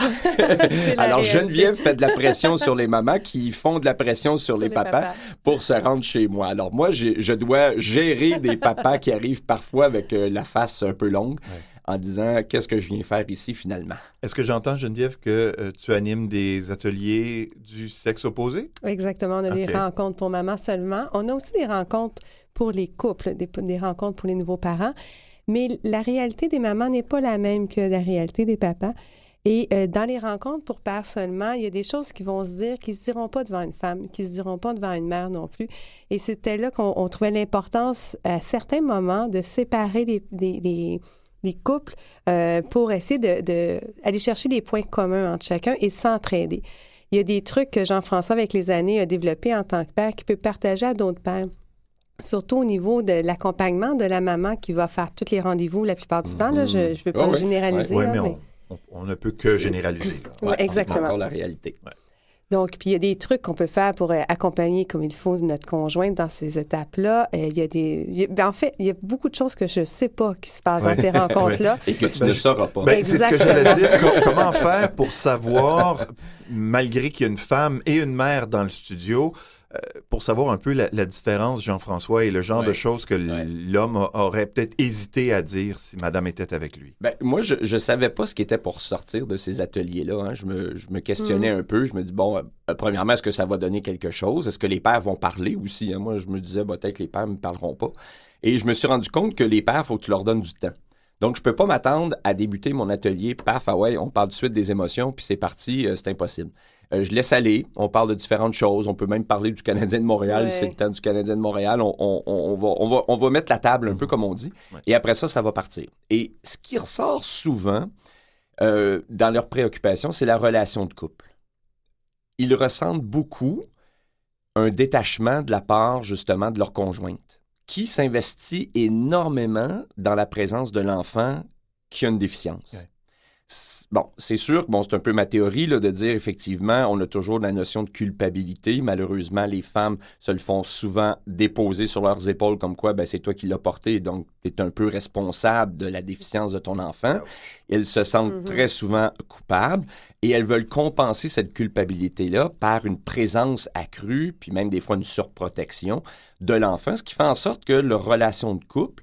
Alors Geneviève fait de la pression sur les mamans qui font de la pression sur, sur les, les papas, papas pour se rendre chez moi. Alors moi, j'ai, je dois gérer des papas qui arrivent parfois avec euh, la face un peu longue ouais. en disant qu'est-ce que je viens faire ici finalement. Est-ce que j'entends, Geneviève, que euh, tu animes des ateliers du sexe opposé? Exactement. On a okay. des rencontres pour maman seulement. On a aussi des rencontres pour les couples, des, des rencontres pour les nouveaux parents. Mais la réalité des mamans n'est pas la même que la réalité des papas. Et euh, dans les rencontres pour pères seulement, il y a des choses qui vont se dire, qui ne se diront pas devant une femme, qui ne se diront pas devant une mère non plus. Et c'était là qu'on on trouvait l'importance, à certains moments, de séparer les, les, les, les couples euh, pour essayer de, de aller chercher des points communs entre chacun et s'entraider. Il y a des trucs que Jean-François, avec les années, a développés en tant que père, qu'il peut partager à d'autres pères. Surtout au niveau de l'accompagnement de la maman qui va faire tous les rendez-vous la plupart du mmh. temps. Là, je ne veux pas oh, généraliser. Oui, là, mais, mais... On, on ne peut que généraliser. Oui, exactement. C'est encore la réalité. Ouais. Donc, puis il y a des trucs qu'on peut faire pour euh, accompagner comme il faut notre conjointe dans ces étapes-là. Euh, il y a des... Il y a, ben, en fait, il y a beaucoup de choses que je ne sais pas qui se passent ouais. dans ces rencontres-là. Et que tu ben, ne sauras pas. Ben, c'est ce que j'allais dire. Comment faire pour savoir, malgré qu'il y a une femme et une mère dans le studio, Euh, pour savoir un peu la, la différence, Jean-François, et le genre ouais. de choses que ouais. l'homme a, aurait peut-être hésité à dire si madame était avec lui. Ben, moi, je ne savais pas ce qui était pour sortir de ces ateliers-là. Hein. Je, me, je me questionnais mmh. un peu. Je me dis, bon, euh, premièrement, est-ce que ça va donner quelque chose? Est-ce que les pères vont parler aussi? Hein? Moi, je me disais, bah, peut-être que les pères ne me parleront pas. Et je me suis rendu compte que les pères, il faut que tu leur donnes du temps. Donc, je peux pas m'attendre à débuter mon atelier, paf, ah ouais, on parle tout de suite des émotions, puis c'est parti, euh, c'est impossible. Euh, je laisse aller, on parle de différentes choses, on peut même parler du Canadien de Montréal, ouais. c'est le temps du Canadien de Montréal, on, on, on, va, on, va, on va mettre la table un peu comme on dit, ouais. et après ça, ça va partir. Et ce qui ressort souvent euh, dans leurs préoccupations, c'est la relation de couple. Ils ressentent beaucoup un détachement de la part, justement, de leur conjointe, qui s'investit énormément dans la présence de l'enfant qui a une déficience. Ouais. Bon, c'est sûr que bon, c'est un peu ma théorie là, de dire, effectivement, on a toujours la notion de culpabilité. Malheureusement, les femmes se le font souvent déposer sur leurs épaules comme quoi, ben, c'est toi qui l'as porté, donc tu es un peu responsable de la déficience de ton enfant. Elles se sentent mm-hmm. très souvent coupables et elles veulent compenser cette culpabilité-là par une présence accrue, puis même des fois une surprotection de l'enfant, ce qui fait en sorte que leur relation de couple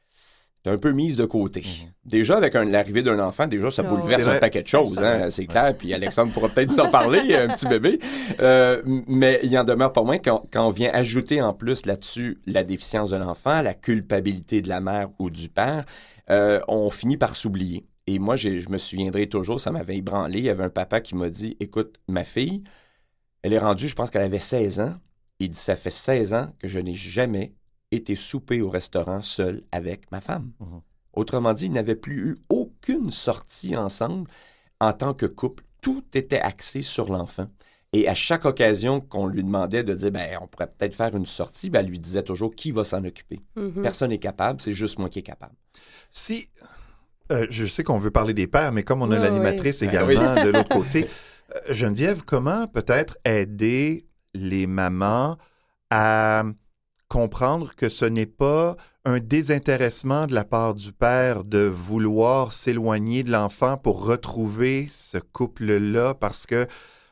est un peu mise de côté. Mm-hmm. Déjà, avec un, l'arrivée d'un enfant, déjà, ça bouleverse oh, un paquet de choses, hein, c'est clair. Ouais. Puis Alexandre pourra peut-être nous en parler, un petit bébé. Euh, mais il en demeure pas moins quand, quand on vient ajouter en plus là-dessus la déficience de l'enfant, la culpabilité de la mère ou du père, euh, on finit par s'oublier. Et moi, j'ai, je me souviendrai toujours, ça m'avait ébranlé. Il y avait un papa qui m'a dit, écoute, ma fille, elle est rendue, je pense qu'elle avait seize ans. Il dit, ça fait seize ans que je n'ai jamais été souper au restaurant seul avec ma femme. Mmh. Autrement dit, ils n'avaient plus eu aucune sortie ensemble en tant que couple. Tout était axé sur l'enfant. Et à chaque occasion qu'on lui demandait de dire, ben, on pourrait peut-être faire une sortie, ben, elle lui disait toujours, qui va s'en occuper? Mmh. Personne n'est capable, c'est juste moi qui est capable. Si, euh, je sais qu'on veut parler des pères, mais comme on a oh, l'animatrice oui. également oui. de l'autre côté, euh, Geneviève, comment peut-être aider les mamans à comprendre que ce n'est pas un désintéressement de la part du père de vouloir s'éloigner de l'enfant pour retrouver ce couple-là, parce que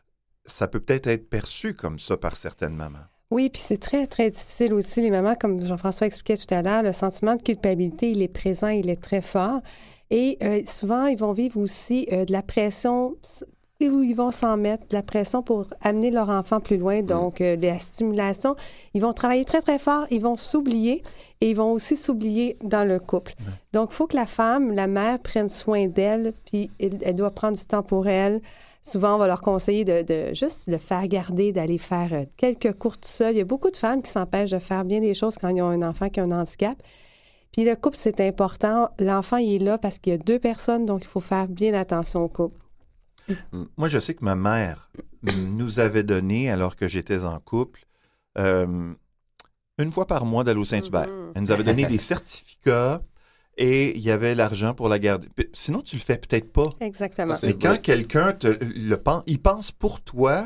ça peut peut-être être perçu comme ça par certaines mamans. Oui, puis c'est très, très difficile aussi. Les mamans, comme Jean-François expliquait tout à l'heure, le sentiment de culpabilité, il est présent, il est très fort. Et euh, souvent, ils vont vivre aussi euh, de la pression, où ils vont s'en mettre, de la pression pour amener leur enfant plus loin. Donc, euh, de la stimulation. Ils vont travailler très, très fort. Ils vont s'oublier et ils vont aussi s'oublier dans le couple. Ouais. Donc, il faut que la femme, la mère, prenne soin d'elle, puis elle, elle doit prendre du temps pour elle. Souvent, on va leur conseiller de, de juste le faire garder, d'aller faire euh, quelques courses tout seul. Il y a beaucoup de femmes qui s'empêchent de faire bien des choses quand ils ont un enfant qui a un handicap. Puis le couple, c'est important. L'enfant, il est là parce qu'il y a deux personnes, donc il faut faire bien attention au couple. Moi, je sais que ma mère nous avait donné, alors que j'étais en couple, euh, une fois par mois d'aller au Saint-Hubert. Mm-hmm. Elle nous avait donné des certificats et il y avait l'argent pour la garder. Sinon, tu le fais peut-être pas. Exactement. Mais quand quelqu'un te le pense, il pense pour toi,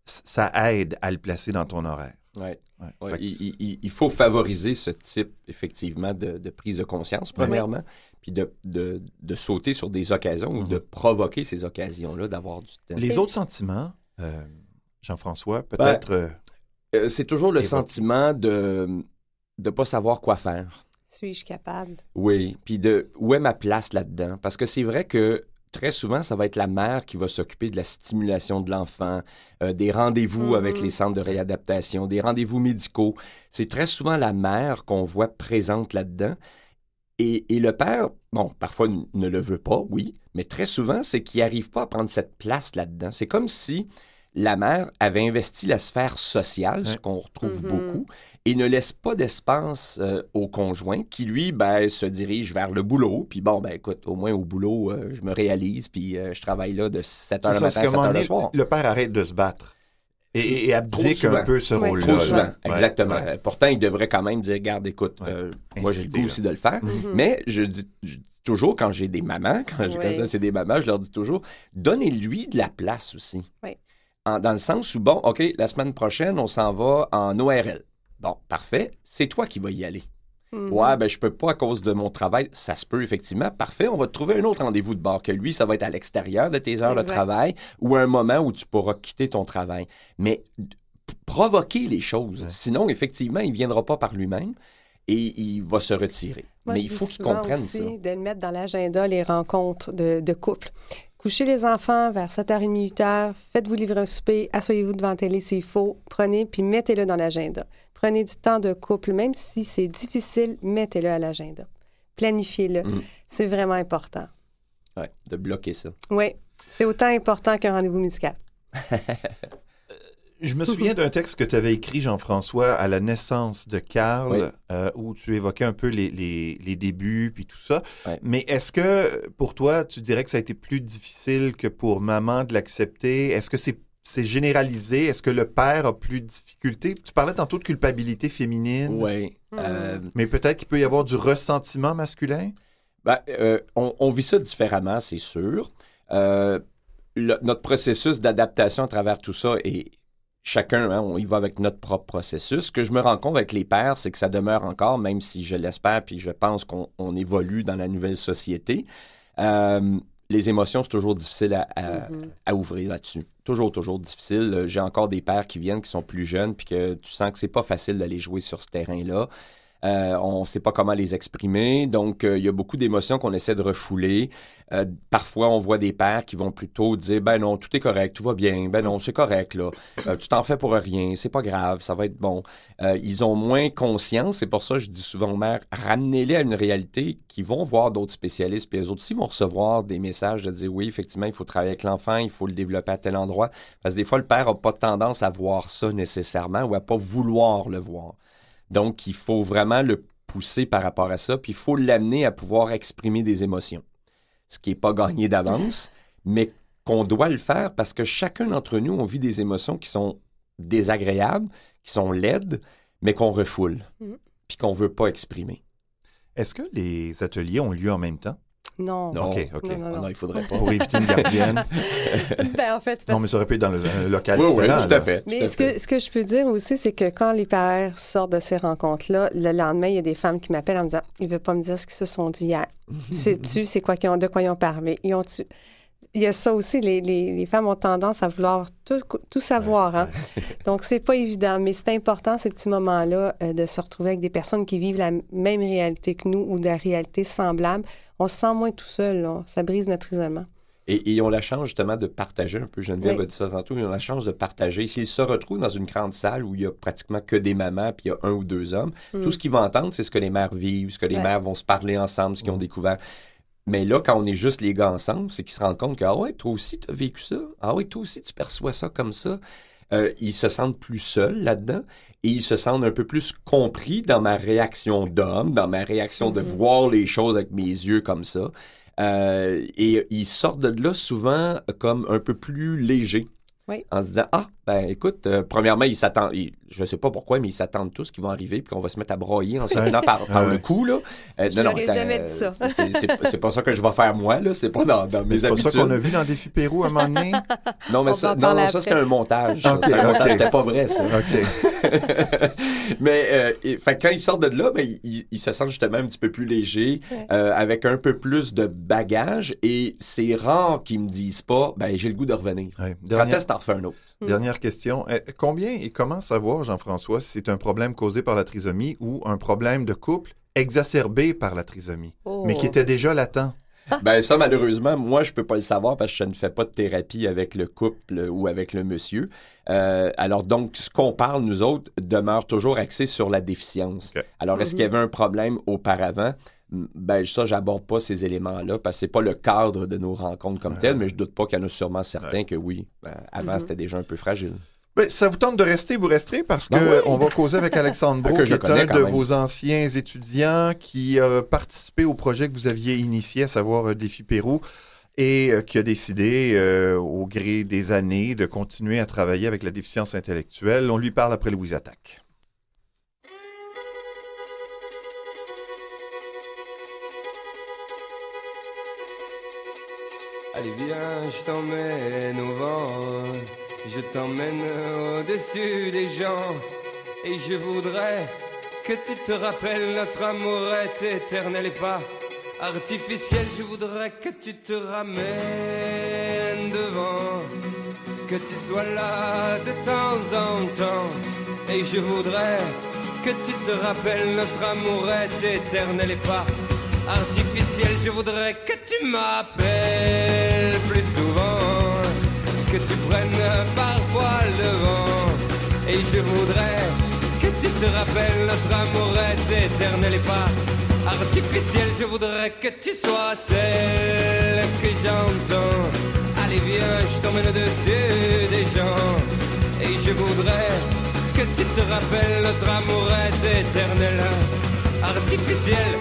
ça aide à le placer dans ton horaire. Oui. Ouais. Ouais, il, il, il faut favoriser ce type, effectivement, de, de prise de conscience, premièrement, ouais. puis de, de, de sauter sur des occasions mm-hmm. ou de provoquer ces occasions-là, d'avoir du temps. Les autres sentiments, euh, Jean-François, peut-être... Ben, euh, c'est toujours le sentiment de ne pas savoir quoi faire. Suis-je capable? Oui, puis de où est ma place là-dedans? Parce que c'est vrai que très souvent, ça va être la mère qui va s'occuper de la stimulation de l'enfant, euh, des rendez-vous mm-hmm. avec les centres de réadaptation, des rendez-vous médicaux. C'est très souvent la mère qu'on voit présente là-dedans. Et, et le père, bon, parfois n- ne le veut pas, oui, mais très souvent, c'est qu'il n'arrive pas à prendre cette place là-dedans. C'est comme si la mère avait investi la sphère sociale, ouais. ce qu'on retrouve mm-hmm. beaucoup, et ne laisse pas d'espace euh, au conjoint qui, lui, ben, se dirige vers le boulot. Puis bon, ben écoute, au moins au boulot, euh, je me réalise, puis euh, je travaille là de sept heures le matin à sept heures le soir. Le père arrête de se battre et, et abdique un peu ce ouais, rôle-là. Trop souvent, ouais. exactement. Ouais. Pourtant, il devrait quand même dire, regarde, écoute, ouais. euh, moi j'ai le goût aussi de le faire. Mm-hmm. Mais je dis, je dis toujours, quand j'ai des mamans, quand, ouais. quand ça, c'est des mamans, je leur dis toujours, donnez-lui de la place aussi. Oui. En, dans le sens où, bon, OK, la semaine prochaine, on s'en va en O R L. Bon, parfait, c'est toi qui vas y aller. Mm-hmm. Ouais, ben je peux pas à cause de mon travail. Ça se peut, effectivement. Parfait, on va te trouver un autre rendez-vous de bord que lui, ça va être à l'extérieur de tes heures exact. De travail ou à un moment où tu pourras quitter ton travail. Mais p- provoquer les choses. Ouais. Sinon, effectivement, il viendra pas par lui-même et il va se retirer. Moi, mais il faut qu'il comprenne aussi ça. De le mettre dans l'agenda, les rencontres de, de couple. Couchez les enfants vers sept heures trente, huit heures. Faites-vous livrer un souper. Asseyez-vous devant la télé s'il faut. Prenez, puis mettez-le dans l'agenda. Prenez du temps de couple, même si c'est difficile, mettez-le à l'agenda. Planifiez-le. Mm. C'est vraiment important. Oui, de bloquer ça. Oui, c'est autant important qu'un rendez-vous médical. Je me souviens d'un texte que tu avais écrit, Jean-François, à la naissance de Carl, oui. euh, où tu évoquais un peu les, les, les débuts puis tout ça. Oui. Mais est-ce que, pour toi, tu dirais que ça a été plus difficile que pour maman de l'accepter? Est-ce que c'est C'est généralisé? Est-ce que le père a plus de difficultés? Tu parlais tantôt de culpabilité féminine. Oui. Mmh. Euh... Mais peut-être qu'il peut y avoir du ressentiment masculin? Ben, euh, on, on vit ça différemment, c'est sûr. Euh, le, notre processus d'adaptation à travers tout ça est chacun, hein, on y va avec notre propre processus. Ce que je me rends compte avec les pères, c'est que ça demeure encore, même si je l'espère puis je pense qu'on on évolue dans la nouvelle société. Euh, Les émotions, c'est toujours difficile à, à, mm-hmm. à ouvrir là-dessus. Toujours, toujours difficile. J'ai encore des pères qui viennent, qui sont plus jeunes, puis que tu sens que c'est pas facile d'aller jouer sur ce terrain-là. Euh, on ne sait pas comment les exprimer. Donc, il euh, y a beaucoup d'émotions qu'on essaie de refouler. Euh, parfois, on voit des pères qui vont plutôt dire « Ben non, tout est correct, tout va bien. Ben non, c'est correct, là. Euh, tu t'en fais pour rien. C'est pas grave, ça va être bon. Euh, » Ils ont moins conscience. C'est pour ça que je dis souvent aux mères, ramenez-les à une réalité qu'ils vont voir d'autres spécialistes. Puis eux autres aussi vont recevoir des messages de dire « Oui, effectivement, il faut travailler avec l'enfant, il faut le développer à tel endroit. » Parce que des fois, le père n'a pas tendance à voir ça nécessairement ou à pas vouloir le voir. Donc, il faut vraiment le pousser par rapport à ça, puis il faut l'amener à pouvoir exprimer des émotions. Ce qui n'est pas gagné d'avance, mais qu'on doit le faire parce que chacun d'entre nous, on vit des émotions qui sont désagréables, qui sont laides, mais qu'on refoule, mmh. puis qu'on ne veut pas exprimer. Est-ce que les ateliers ont lieu en même temps? Non. Non, OK, OK. Non, non, Ah non. non, il faudrait pas. Pour éviter une gardienne. Ben, en fait, c'est Non, parce mais ça aurait pu être dans le, un local Oui, oui, différent, tout là. à fait. tout Mais à ce fait. que, ce que je peux dire aussi, c'est que quand les pères sortent de ces rencontres-là, le lendemain, il y a des femmes qui m'appellent en me disant « Il ne veut pas me dire ce qu'ils se sont dit hier. Sais-tu, c'est quoi qu'ils ont, de quoi ils ont parlé? Ils ont tu... » Il y a ça aussi, les, les, les femmes ont tendance à vouloir tout, tout savoir. Hein? Donc, c'est pas évident, mais c'est important, ces petits moments-là, euh, de se retrouver avec des personnes qui vivent la même réalité que nous ou de la réalité semblable. On se sent moins tout seul, là. Ça brise notre isolement. Et, et ils ont la chance justement de partager un peu, Geneviève Oui. a dit ça tantôt, ils ont la chance de partager. S'ils se retrouvent dans une grande salle où il y a pratiquement que des mamans puis il y a un ou deux hommes, Mm. tout ce qu'ils vont entendre, c'est ce que les mères vivent, ce que les Ouais. mères vont se parler ensemble, ce qu'ils ont découvert. Mais là, quand on est juste les gars ensemble, c'est qu'ils se rendent compte que, ah ouais, toi aussi, tu as vécu ça. Ah ouais, toi aussi, tu perçois ça comme ça. Euh, ils se sentent plus seuls là-dedans et ils se sentent un peu plus compris dans ma réaction d'homme, dans ma réaction de Mhm. voir les choses avec mes yeux comme ça. Euh, et ils sortent de là souvent comme un peu plus légers. Oui. En se disant, ah, ben écoute, euh, premièrement, ils s'attendent, ils- je sais pas pourquoi, mais ils s'attendent tous qu'ils vont arriver puis qu'on va se mettre à broyer en se tenant par, par Ouais. le cou, là. Euh, Je n'aurais jamais dit ça. C'est, c'est, c'est pas ça que je vais faire moi, là. C'est pas dans, dans Mais mes c'est pas habitudes. ça qu'on a vu dans Défi Pérou à un moment donné? Non, mais On ça, va en non, parler non, ça après. c'était un montage. ça. Ok, C'était un montage, ok. c'était pas vrai, ça. OK. Mais euh, et- fait, que quand ils sortent de là, ben, ils, ils se sentent justement un petit peu plus légers, Ouais. euh, avec un peu plus de bagage. Et c'est rare qu'ils me disent pas, ben j'ai le goût de revenir. Ouais. Quand Dernière, est-ce que t'en refais un autre? dernière question. Euh, Combien et comment savoir, Jean-François, si c'est un problème causé par la trisomie ou un problème de couple exacerbé par la trisomie, Oh. mais qui était déjà latent? Ben ça, malheureusement, moi, je peux pas le savoir parce que je ne fais pas de thérapie avec le couple ou avec le monsieur. Euh, alors donc, ce qu'on parle, nous autres, demeure toujours axé sur la déficience. OK. Alors, est-ce qu'il y avait un problème auparavant? Ben ça, j'aborde pas ces éléments-là parce que c'est pas le cadre de nos rencontres comme tel, mais je doute pas qu'il y en a sûrement certains que oui. Ben, avant, Mhm. c'était déjà un peu fragile. Ben, ça vous tente de rester, vous resterez parce que Ben oui. on va causer avec Alexandre Brault, Que qui je est connais un quand de même. vos anciens étudiants qui a participé au projet que vous aviez initié, à savoir euh, Défi Pérou, et euh, qui a décidé, euh, au gré des années, de continuer à travailler avec la déficience intellectuelle. On lui parle après Louise Attaque. Allez viens, je t'emmène au vent, je t'emmène au-dessus des gens, et je voudrais que tu te rappelles notre amour est éternel et pas artificiel. Je voudrais que tu te ramènes devant, que tu sois là de temps en temps, et je voudrais que tu te rappelles notre amour est éternel et pas artificiel. Je voudrais que tu m'appelles plus souvent, que tu prennes parfois le vent, et je voudrais que tu te rappelles notre amour est éternel et pas artificiel. Je voudrais que tu sois celle que j'entends. Allez viens, je t'emmène au-dessus des gens, et je voudrais que tu te rappelles notre amour est éternel, artificiel.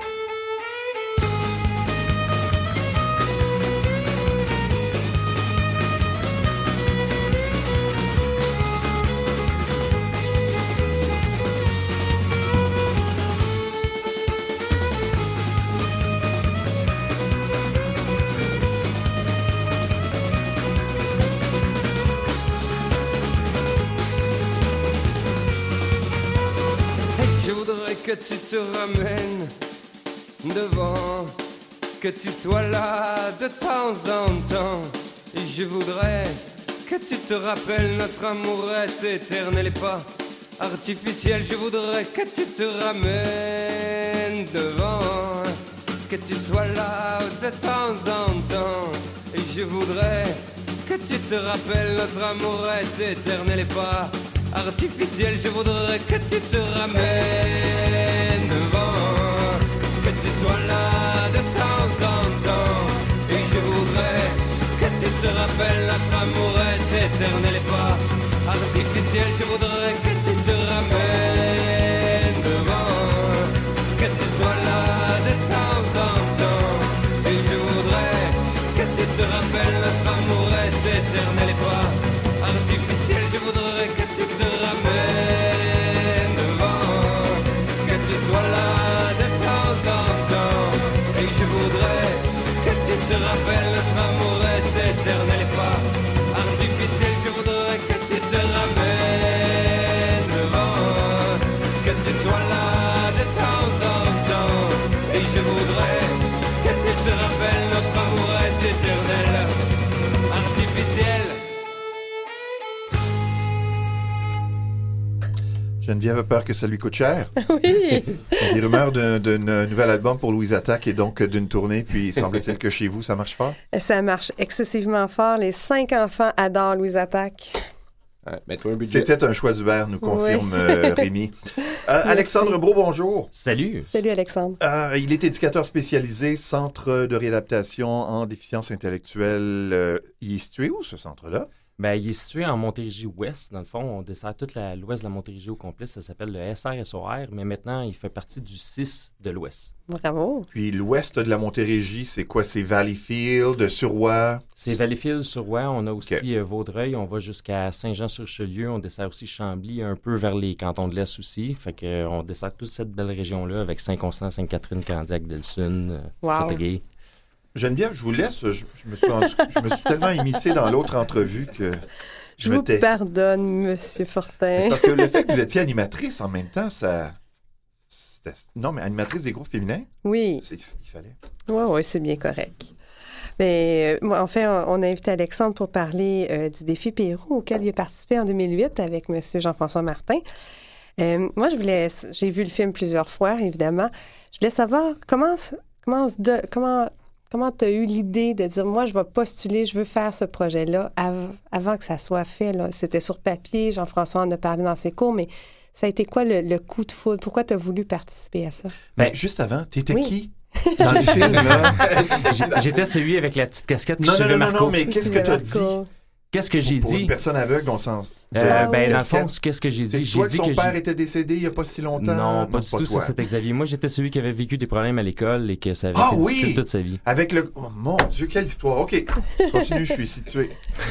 Je voudrais que tu te ramènes devant, que tu sois là de temps en temps. Et je voudrais que tu te rappelles notre amour est éternel et pas artificiel. Je voudrais que tu te ramènes devant, que tu sois là de temps en temps. Et je voudrais que tu te rappelles notre amour est éternel et pas artificiel. Je voudrais que tu te ramènes devant, que tu sois là de temps en temps. Et je voudrais que tu te rappelles notre amour est éternel et pas artificiel. Je voudrais que tu te ramènes devant, que tu sois là de temps en temps. Et je voudrais que tu te rappelles notre amour est éternel et pas artificiel. Je voudrais que tu te ramènes devant, que tu sois là de temps en temps. Et je voudrais Geneviève a peur que ça lui coûte cher. Oui. Il y a des rumeurs d'un, d'un nouvel album pour Louise Attaque et donc d'une tournée. Puis, semble-t-il que chez vous, ça marche fort? Ça marche excessivement fort. Les cinq enfants adorent Louise Attaque. Ouais, mets-toi un budget. C'était un choix d'Hubert, nous confirme Oui. euh, Rémi. Euh, Alexandre Brault, bonjour. Salut. Salut, Alexandre. Euh, il est éducateur spécialisé, centre de réadaptation en déficience intellectuelle. Euh, il est situé où, ce centre-là? Ben, il est situé en Montérégie-Ouest. Dans le fond, on dessert toute la, l'ouest de la Montérégie au complet. Ça s'appelle le S R S O R, mais maintenant, il fait partie du six de l'Ouest. Bravo. Puis l'ouest de la Montérégie, c'est quoi? C'est Valleyfield, Suroît? C'est Valleyfield-sur-Ouest. On a aussi Okay. euh, Vaudreuil. On va jusqu'à Saint-Jean-sur-Richelieu. On dessert aussi Chambly, un peu vers les cantons de l'Est aussi. Fait que, euh, on dessert toute cette belle région-là avec Saint-Constant, Sainte-Catherine, Candiac, Delsun, euh, Wow. Châteauguay. Geneviève, je vous laisse. Je, je me, suis rendu- je me suis tellement immiscé dans l'autre entrevue que je, Je me vous tais. pardonne, Monsieur Fortin. C'est parce que le fait que vous étiez animatrice en même temps, ça... c'était- Non, mais animatrice des groupes féminins, Oui. c'est... il fallait. Oui, oui, c'est bien correct. Mais euh, moi, en fait, on, on a invité Alexandre pour parler euh, du défi Pérou auquel il a participé en deux mille huit avec M. Jean-François Martin. Euh, moi, je voulais, j'ai vu le film plusieurs fois, évidemment. Je voulais savoir comment, comment, de, comment, comment tu as eu l'idée de dire, moi, je vais postuler, je veux faire ce projet-là av- avant que ça soit fait. Là. C'était sur papier, Jean-François en a parlé dans ses cours, mais ça a été quoi le, le coup de foudre? Pourquoi tu as voulu participer à ça? Ben, Ben, juste avant, t'étais oui. qui dans le film, là? J'ai- J'étais celui avec la petite casquette qui Non, non, suivait non, non, Marco. non, mais qu'est-ce que tu as dit? Qu'est-ce que j'ai Pour dit? une personne aveugle, on s'en... Euh, Ah, ben, oui. dans le fond, Casquette. qu'est-ce que j'ai C'est dit? J'ai toi que dit son que père j'ai- était décédé il n'y a pas si longtemps? Non, pas du c'est tout, toi. ça c'était Xavier. Moi, j'étais celui qui avait vécu des problèmes à l'école et que ça avait Ah été oui! difficile toute sa vie. Avec le... Oh, mon Dieu, quelle histoire. OK, continue, je suis situé.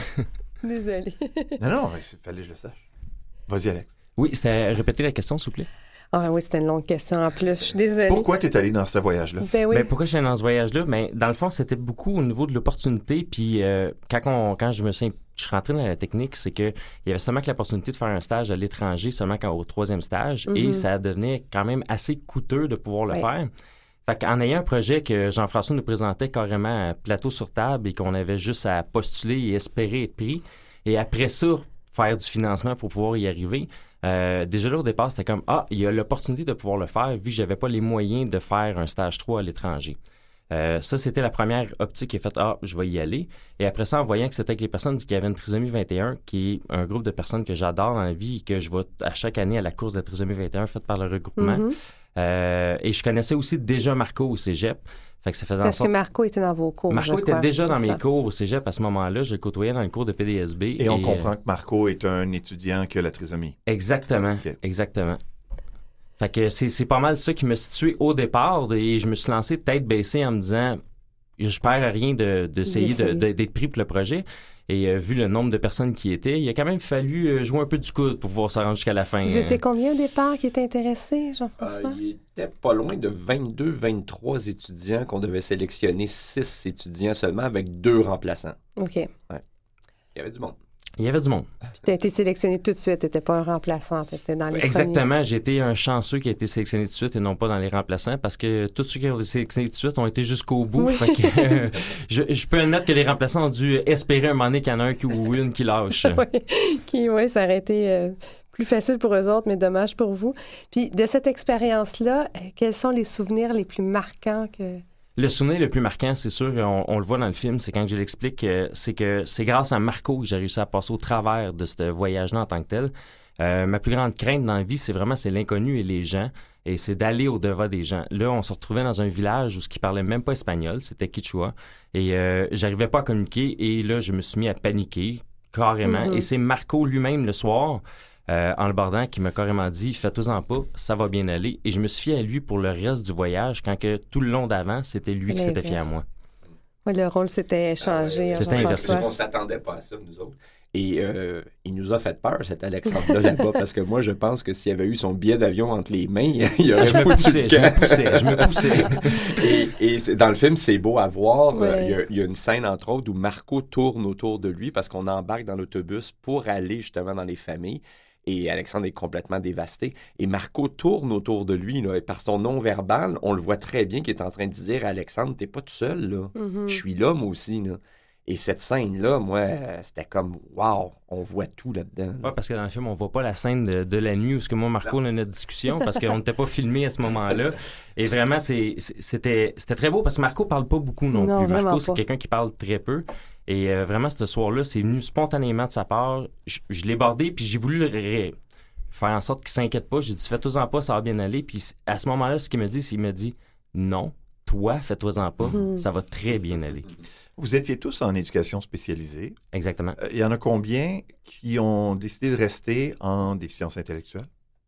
Désolée. Non, non, il fallait que je le sache. Vas-y, Alex. Oui, c'était répéter la question, s'il vous plaît. Ah oui, c'était une longue question en plus. Je suis désolée. Pourquoi tu es allé dans ce voyage-là? Ben oui. Ben, pourquoi je suis allé dans ce voyage-là? Ben, dans le fond, c'était beaucoup au niveau de l'opportunité. Puis euh, quand, on, quand je me suis, je suis rentré dans la technique, c'est qu'il y avait seulement que l'opportunité de faire un stage à l'étranger, seulement quand, au troisième stage. Mhm. Et ça devenait quand même assez coûteux de pouvoir le Ouais. faire. Fait qu'en ayant un projet que Jean-François nous présentait carrément à plateau sur table et qu'on avait juste à postuler et espérer être pris, et après ça, faire du financement pour pouvoir y arriver, euh, déjà là, au départ, c'était comme « Ah, il y a l'opportunité de pouvoir le faire, vu que j'avais pas les moyens de faire un stage trois à l'étranger. » Euh, ça, c'était la première optique qui a fait « Ah, je vais y aller. » Et après ça, en voyant que c'était avec les personnes qui avaient une trisomie vingt et un, qui est un groupe de personnes que j'adore dans la vie et que je vais à chaque année à la course de la trisomie vingt et un faite par le regroupement. Mhm. Euh, et je connaissais aussi déjà Marco au cégep. Fait que ça faisait en Parce sorte... que Marco était dans vos cours, Marco je était crois. déjà dans C'est mes ça. cours au cégep à ce moment-là. Je le côtoyais dans le cours de P D S B. Et on euh, comprend que Marco est un étudiant qui a la trisomie. Exactement, Ok. exactement. Fait que c'est, c'est pas mal ça qui m'a situé au départ et je me suis lancé tête baissée en me disant je perds à rien de, d'essayer de, D'essayer. de- d'être pris pour le projet. Et euh, vu le nombre de personnes qui étaient, il a quand même fallu euh, jouer un peu du coude pour pouvoir se rendre jusqu'à la fin. Vous étiez combien au départ qui étaient intéressés, Jean-François? Euh, il était pas loin de vingt-deux vingt-trois étudiants qu'on devait sélectionner, six étudiants seulement avec deux remplaçants. OK. Il y avait du monde. Il y avait du monde. Puis tu as été sélectionné tout de suite. Tu n'étais pas un remplaçant. Tu étais dans les premiers. Exactement. J'ai été un chanceux qui a été sélectionné tout de suite et non pas dans les remplaçants parce que tous ceux qui ont été sélectionnés tout de suite ont été jusqu'au bout. Oui. Fait que, euh, je, je peux admettre que les remplaçants ont dû espérer un moment donné qu'il y en a un qui, ou une qui lâche. Oui, qui, ouais, ça aurait été euh, plus facile pour eux autres, mais dommage pour vous. Puis de cette expérience-là, euh, quels sont les souvenirs les plus marquants que... Le souvenir le plus marquant, c'est sûr, on, on le voit dans le film, c'est quand je l'explique, euh, c'est que c'est grâce à Marco que j'ai réussi à passer au travers de ce voyage-là en tant que tel. Euh, ma plus grande crainte dans la vie, c'est vraiment c'est l'inconnu et les gens, et c'est d'aller au-devant des gens. Là, on se retrouvait dans un village où ce qui parlait même pas espagnol, c'était Quechua, et euh, j'arrivais pas à communiquer, et là, je me suis mis à paniquer carrément, Mhm. et c'est Marco lui-même le soir, Euh, en le bordant, qui m'a carrément dit « Fais-toi-en pas, ça va bien aller ». Et je me suis fié à lui pour le reste du voyage, quand que tout le long d'avant, c'était lui qui s'était fié à moi. Ouais, le rôle s'était changé. Euh, hein, c'était Jean-François. On ne s'attendait pas à ça, nous autres. Et euh, il nous a fait peur, cet Alexandre-là, là-bas, parce que moi, je pense que s'il avait eu son billet d'avion entre les mains, il aurait Je me foutu poussais, le je me camp. poussais, je me poussais. Et, et c'est- dans le film, c'est beau à voir. Ouais. Euh, Il y a- il y, a une scène, entre autres, où Marco tourne autour de lui parce qu'on embarque dans l'autobus pour aller justement dans les familles. Et Alexandre est complètement dévasté. Et Marco tourne autour de lui. Là, et par son non-verbal, on le voit très bien qu'il est en train de dire à Alexandre, t'es pas tout seul, là. Mhm. Je suis là, moi aussi. Là. Et cette scène-là, moi, c'était comme « wow, on voit tout là-dedans ». Oui, parce que dans le film, on voit pas la scène de, de la nuit où ce que moi, Marco, on a notre discussion parce qu'on n'était pas filmé à ce moment-là. Et vraiment, c'est, c'était, c'était très beau parce que Marco parle pas beaucoup non, non plus. Marco, c'est pas. quelqu'un qui parle très peu. Et euh, vraiment, ce soir-là, c'est venu spontanément de sa part. Je, je l'ai bordé, puis j'ai voulu le ré- faire en sorte qu'il s'inquiète pas. J'ai dit « fais-toi-en pas, ça va bien aller ». Puis à ce moment-là, ce qu'il me dit, c'est qu'il me dit « non, toi, fais-toi-en pas, mmh. ça va très bien aller ». Vous étiez tous en éducation spécialisée. Exactement. Il euh, y en a combien qui ont décidé de rester en déficience intellectuelle?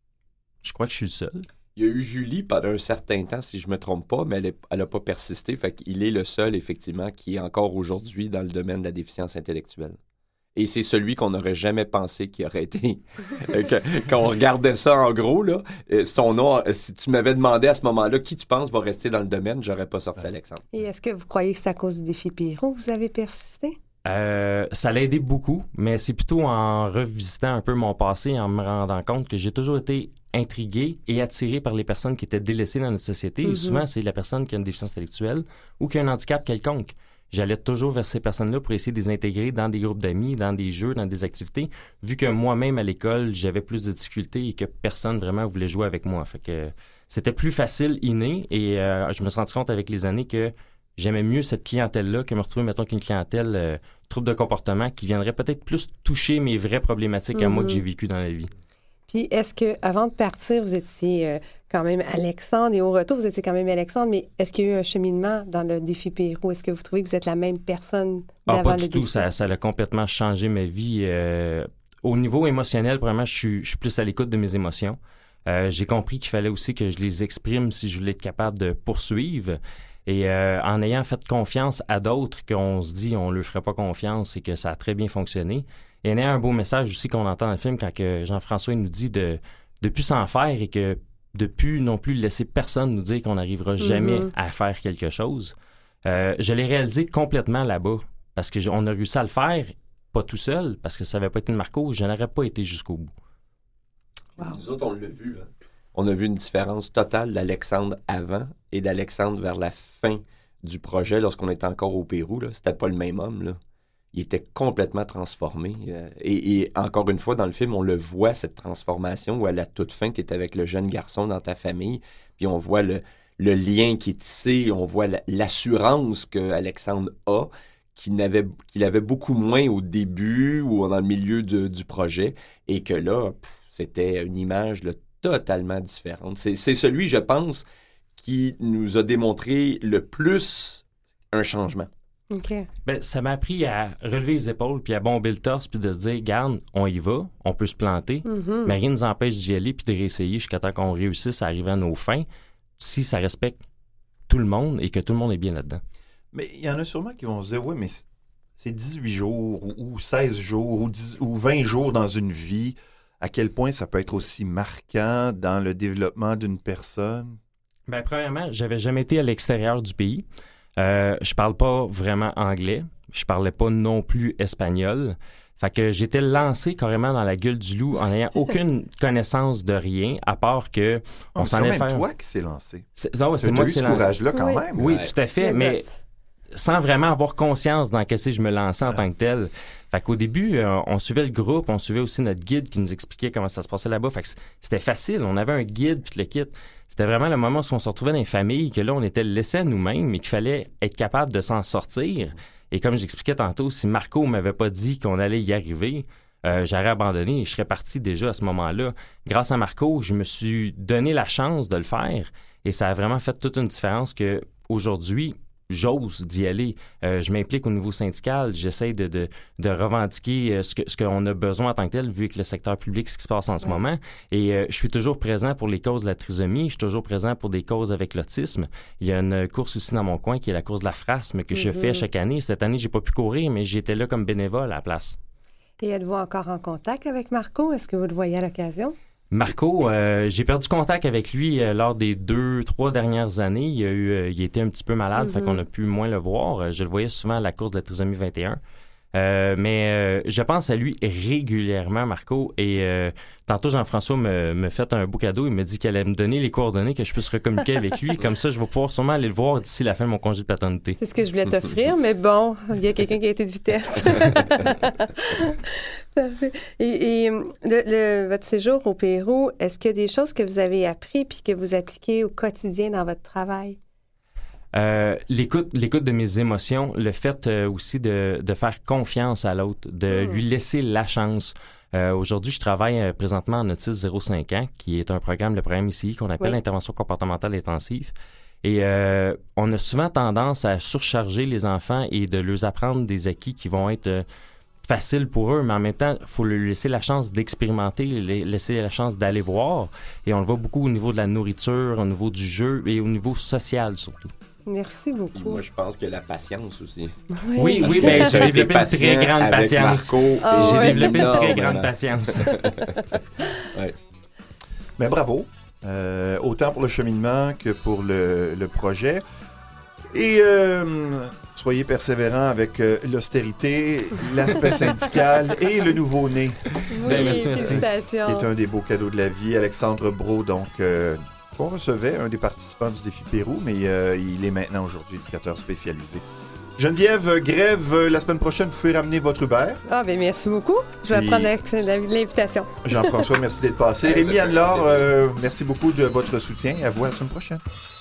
Je crois que je suis le seul. Il y a eu Julie pendant un certain temps, si je ne me trompe pas, mais elle n'a pas persisté. Fait qu'il est le seul, effectivement, qui est encore aujourd'hui dans le domaine de la déficience intellectuelle. Et c'est celui qu'on n'aurait jamais pensé qu'il aurait été. Quand on regardait ça, en gros, là, son nom, si tu m'avais demandé à ce moment-là qui tu penses va rester dans le domaine, j'aurais pas sorti Alexandre. Et est-ce que vous croyez que c'est à cause du défi Pirot que vous avez persisté? Euh, ça l'a aidé beaucoup, mais c'est plutôt en revisitant un peu mon passé et en me rendant compte que j'ai toujours été intrigué et attiré par les personnes qui étaient délaissées dans notre société. Mm-hmm. Et souvent, c'est la personne qui a une déficience intellectuelle ou qui a un handicap quelconque. J'allais toujours vers ces personnes-là pour essayer de les intégrer dans des groupes d'amis, dans des jeux, dans des activités, vu que moi-même, à l'école, j'avais plus de difficultés et que personne vraiment voulait jouer avec moi. Fait que c'était plus facile, inné, et euh, je me suis rendu compte avec les années que j'aimais mieux cette clientèle-là que me retrouver, mettons, qu'une clientèle euh, trouble de comportement qui viendrait peut-être plus toucher mes vraies problématiques mm-hmm. à moi que j'ai vécues dans la vie. Puis, est-ce que avant de partir, vous étiez euh, quand même Alexandre et au retour, vous étiez quand même Alexandre, mais est-ce qu'il y a eu un cheminement dans le défi Pirot? Est-ce que vous trouvez que vous êtes la même personne d'avant ah, pas le du tout. défi? Ça, ça a complètement changé ma vie. Euh, au niveau émotionnel, vraiment, je suis, je suis plus à l'écoute de mes émotions. Euh, j'ai compris qu'il fallait aussi que je les exprime si je voulais être capable de poursuivre. Et euh, en ayant fait confiance à d'autres qu'on se dit on ne leur ferait pas confiance et que ça a très bien fonctionné. Et il y a un beau message aussi qu'on entend dans le film quand que Jean-François nous dit de ne plus s'en faire et que de plus non plus laisser personne nous dire qu'on n'arrivera jamais mm-hmm. à faire quelque chose. Euh, je l'ai réalisé complètement là-bas parce qu'on a réussi à le faire, pas tout seul, parce que ça n'avait pas été de Marco, je n'aurais pas été jusqu'au bout. Wow. Nous autres, on l'a vu, là. On a vu une différence totale d'Alexandre avant et d'Alexandre vers la fin du projet lorsqu'on était encore au Pérou. Là. C'était pas le même homme, là. Il était complètement transformé. Euh, et, et encore une fois, dans le film, on le voit, cette transformation, où à la toute fin, tu es avec le jeune garçon dans ta famille, puis on voit le, le lien qui est tissé, on voit la, l'assurance qu'Alexandre a, qu'il avait, qu'il avait beaucoup moins au début ou dans le milieu de, du projet, et que là, pff, c'était une image là, totalement différente. C'est, c'est celui, je pense, qui nous a démontré le plus un changement. Okay. Ben, ça m'a appris à relever les épaules puis à bomber le torse puis de se dire, garde, on y va, on peut se planter, mm-hmm. mais rien ne nous empêche d'y aller puis de réessayer jusqu'à temps qu'on réussisse à arriver à nos fins si ça respecte tout le monde et que tout le monde est bien là-dedans. Mais il y en a sûrement qui vont se dire, oui, mais c'est dix-huit jours ou, ou seize jours ou, dix, ou vingt jours dans une vie, à quel point ça peut être aussi marquant dans le développement d'une personne? Bien, premièrement, j'avais jamais été à l'extérieur du pays. Euh, je parle pas vraiment anglais. Je parlais pas non plus espagnol. Fait que j'étais lancé carrément dans la gueule du loup en n'ayant aucune connaissance de rien, à part que on oh, s'en est fait. C'est quand même toi qui s'est lancé. C'est, oh, c'est moi qui s'est lancé. Tu as eu ce courage-là quand oui. même. Oui, ouais. tout à fait, mais sans vraiment avoir conscience dans ce que je me lançais en tant que tel. Fait qu'au début, euh, on suivait le groupe, on suivait aussi notre guide qui nous expliquait comment ça se passait là-bas. Fait que c'était facile, on avait un guide puis le kit. C'était vraiment le moment où on se retrouvait dans les familles, que là, on était laissés à nous-mêmes, mais qu'il fallait être capable de s'en sortir. Et comme j'expliquais tantôt, si Marco m'avait pas dit qu'on allait y arriver, euh, j'aurais abandonné et je serais parti déjà à ce moment-là. Grâce à Marco, je me suis donné la chance de le faire et ça a vraiment fait toute une différence que aujourd'hui, j'ose d'y aller. Euh, je m'implique au niveau syndical. J'essaie de, de, de revendiquer ce, que, ce qu'on a besoin en tant que tel, vu que le secteur public, ce qui se passe en ce ouais. moment. Et euh, je suis toujours présent pour les causes de la trisomie. Je suis toujours présent pour des causes avec l'autisme. Il y a une course aussi dans mon coin qui est la course de la Frasme que mm-hmm. je fais chaque année. Cette année, j'ai pas pu courir, mais j'étais là comme bénévole à la place. Et êtes-vous encore en contact avec Marco? Est-ce que vous le voyez à l'occasion? Marco, euh, j'ai perdu contact avec lui euh, lors des deux, trois dernières années. Il a eu, euh, il était un petit peu malade, mm-hmm. fait qu'on a pu moins le voir. Euh, je le voyais souvent à la course de la trisomie vingt et un. Euh, mais euh, je pense à lui régulièrement, Marco. Et euh, tantôt, Jean-François me, me fait un beau cadeau. Il me dit qu'elle allait me donner les coordonnées, que je puisse recommuniquer avec lui. Comme ça, je vais pouvoir sûrement aller le voir d'ici la fin de mon congé de paternité. C'est ce que je voulais t'offrir, mais bon, il y a quelqu'un qui a été de vitesse. Parfait. Et, et le, le, votre séjour au Pérou, est-ce qu'il y a des choses que vous avez apprises puis que vous appliquez au quotidien dans votre travail? Euh, l'écoute, l'écoute de mes émotions, le fait euh, aussi de, de faire confiance à l'autre, de mmh. lui laisser la chance. Euh, aujourd'hui, je travaille euh, présentement en autisme zéro cinq ans, qui est un programme, le programme I C I, qu'on appelle oui. l'intervention comportementale intensive. Et euh, on a souvent tendance à surcharger les enfants et de leur apprendre des acquis qui vont être... Euh, facile pour eux, mais en même temps, il faut leur laisser la chance d'expérimenter, laisser la chance d'aller voir. Et on le voit beaucoup au niveau de la nourriture, au niveau du jeu et au niveau social surtout. Merci beaucoup. Et moi, je pense que la patience aussi. Oui, oui, oui ben, j'ai développé une très grande patience. Marco, oh, j'ai ouais. développé une très grande patience. ouais. Mais bravo, euh, autant pour le cheminement que pour le, le projet. Et euh, soyez persévérants avec euh, l'austérité, l'aspect syndical et le nouveau-né. Oui, ben, merci, félicitations. C'est un des beaux cadeaux de la vie. Alexandre Brault, donc, euh, qu'on recevait, un des participants du Défi Pérou, mais euh, il est maintenant aujourd'hui éducateur spécialisé. Geneviève Grève, la semaine prochaine, vous pouvez ramener votre Uber. Ah, bien, merci beaucoup. Je vais Puis, prendre l'invitation. Jean-François, merci d'être passé. Rémi Anne-Laure, euh, merci beaucoup de votre soutien. À vous à la semaine prochaine.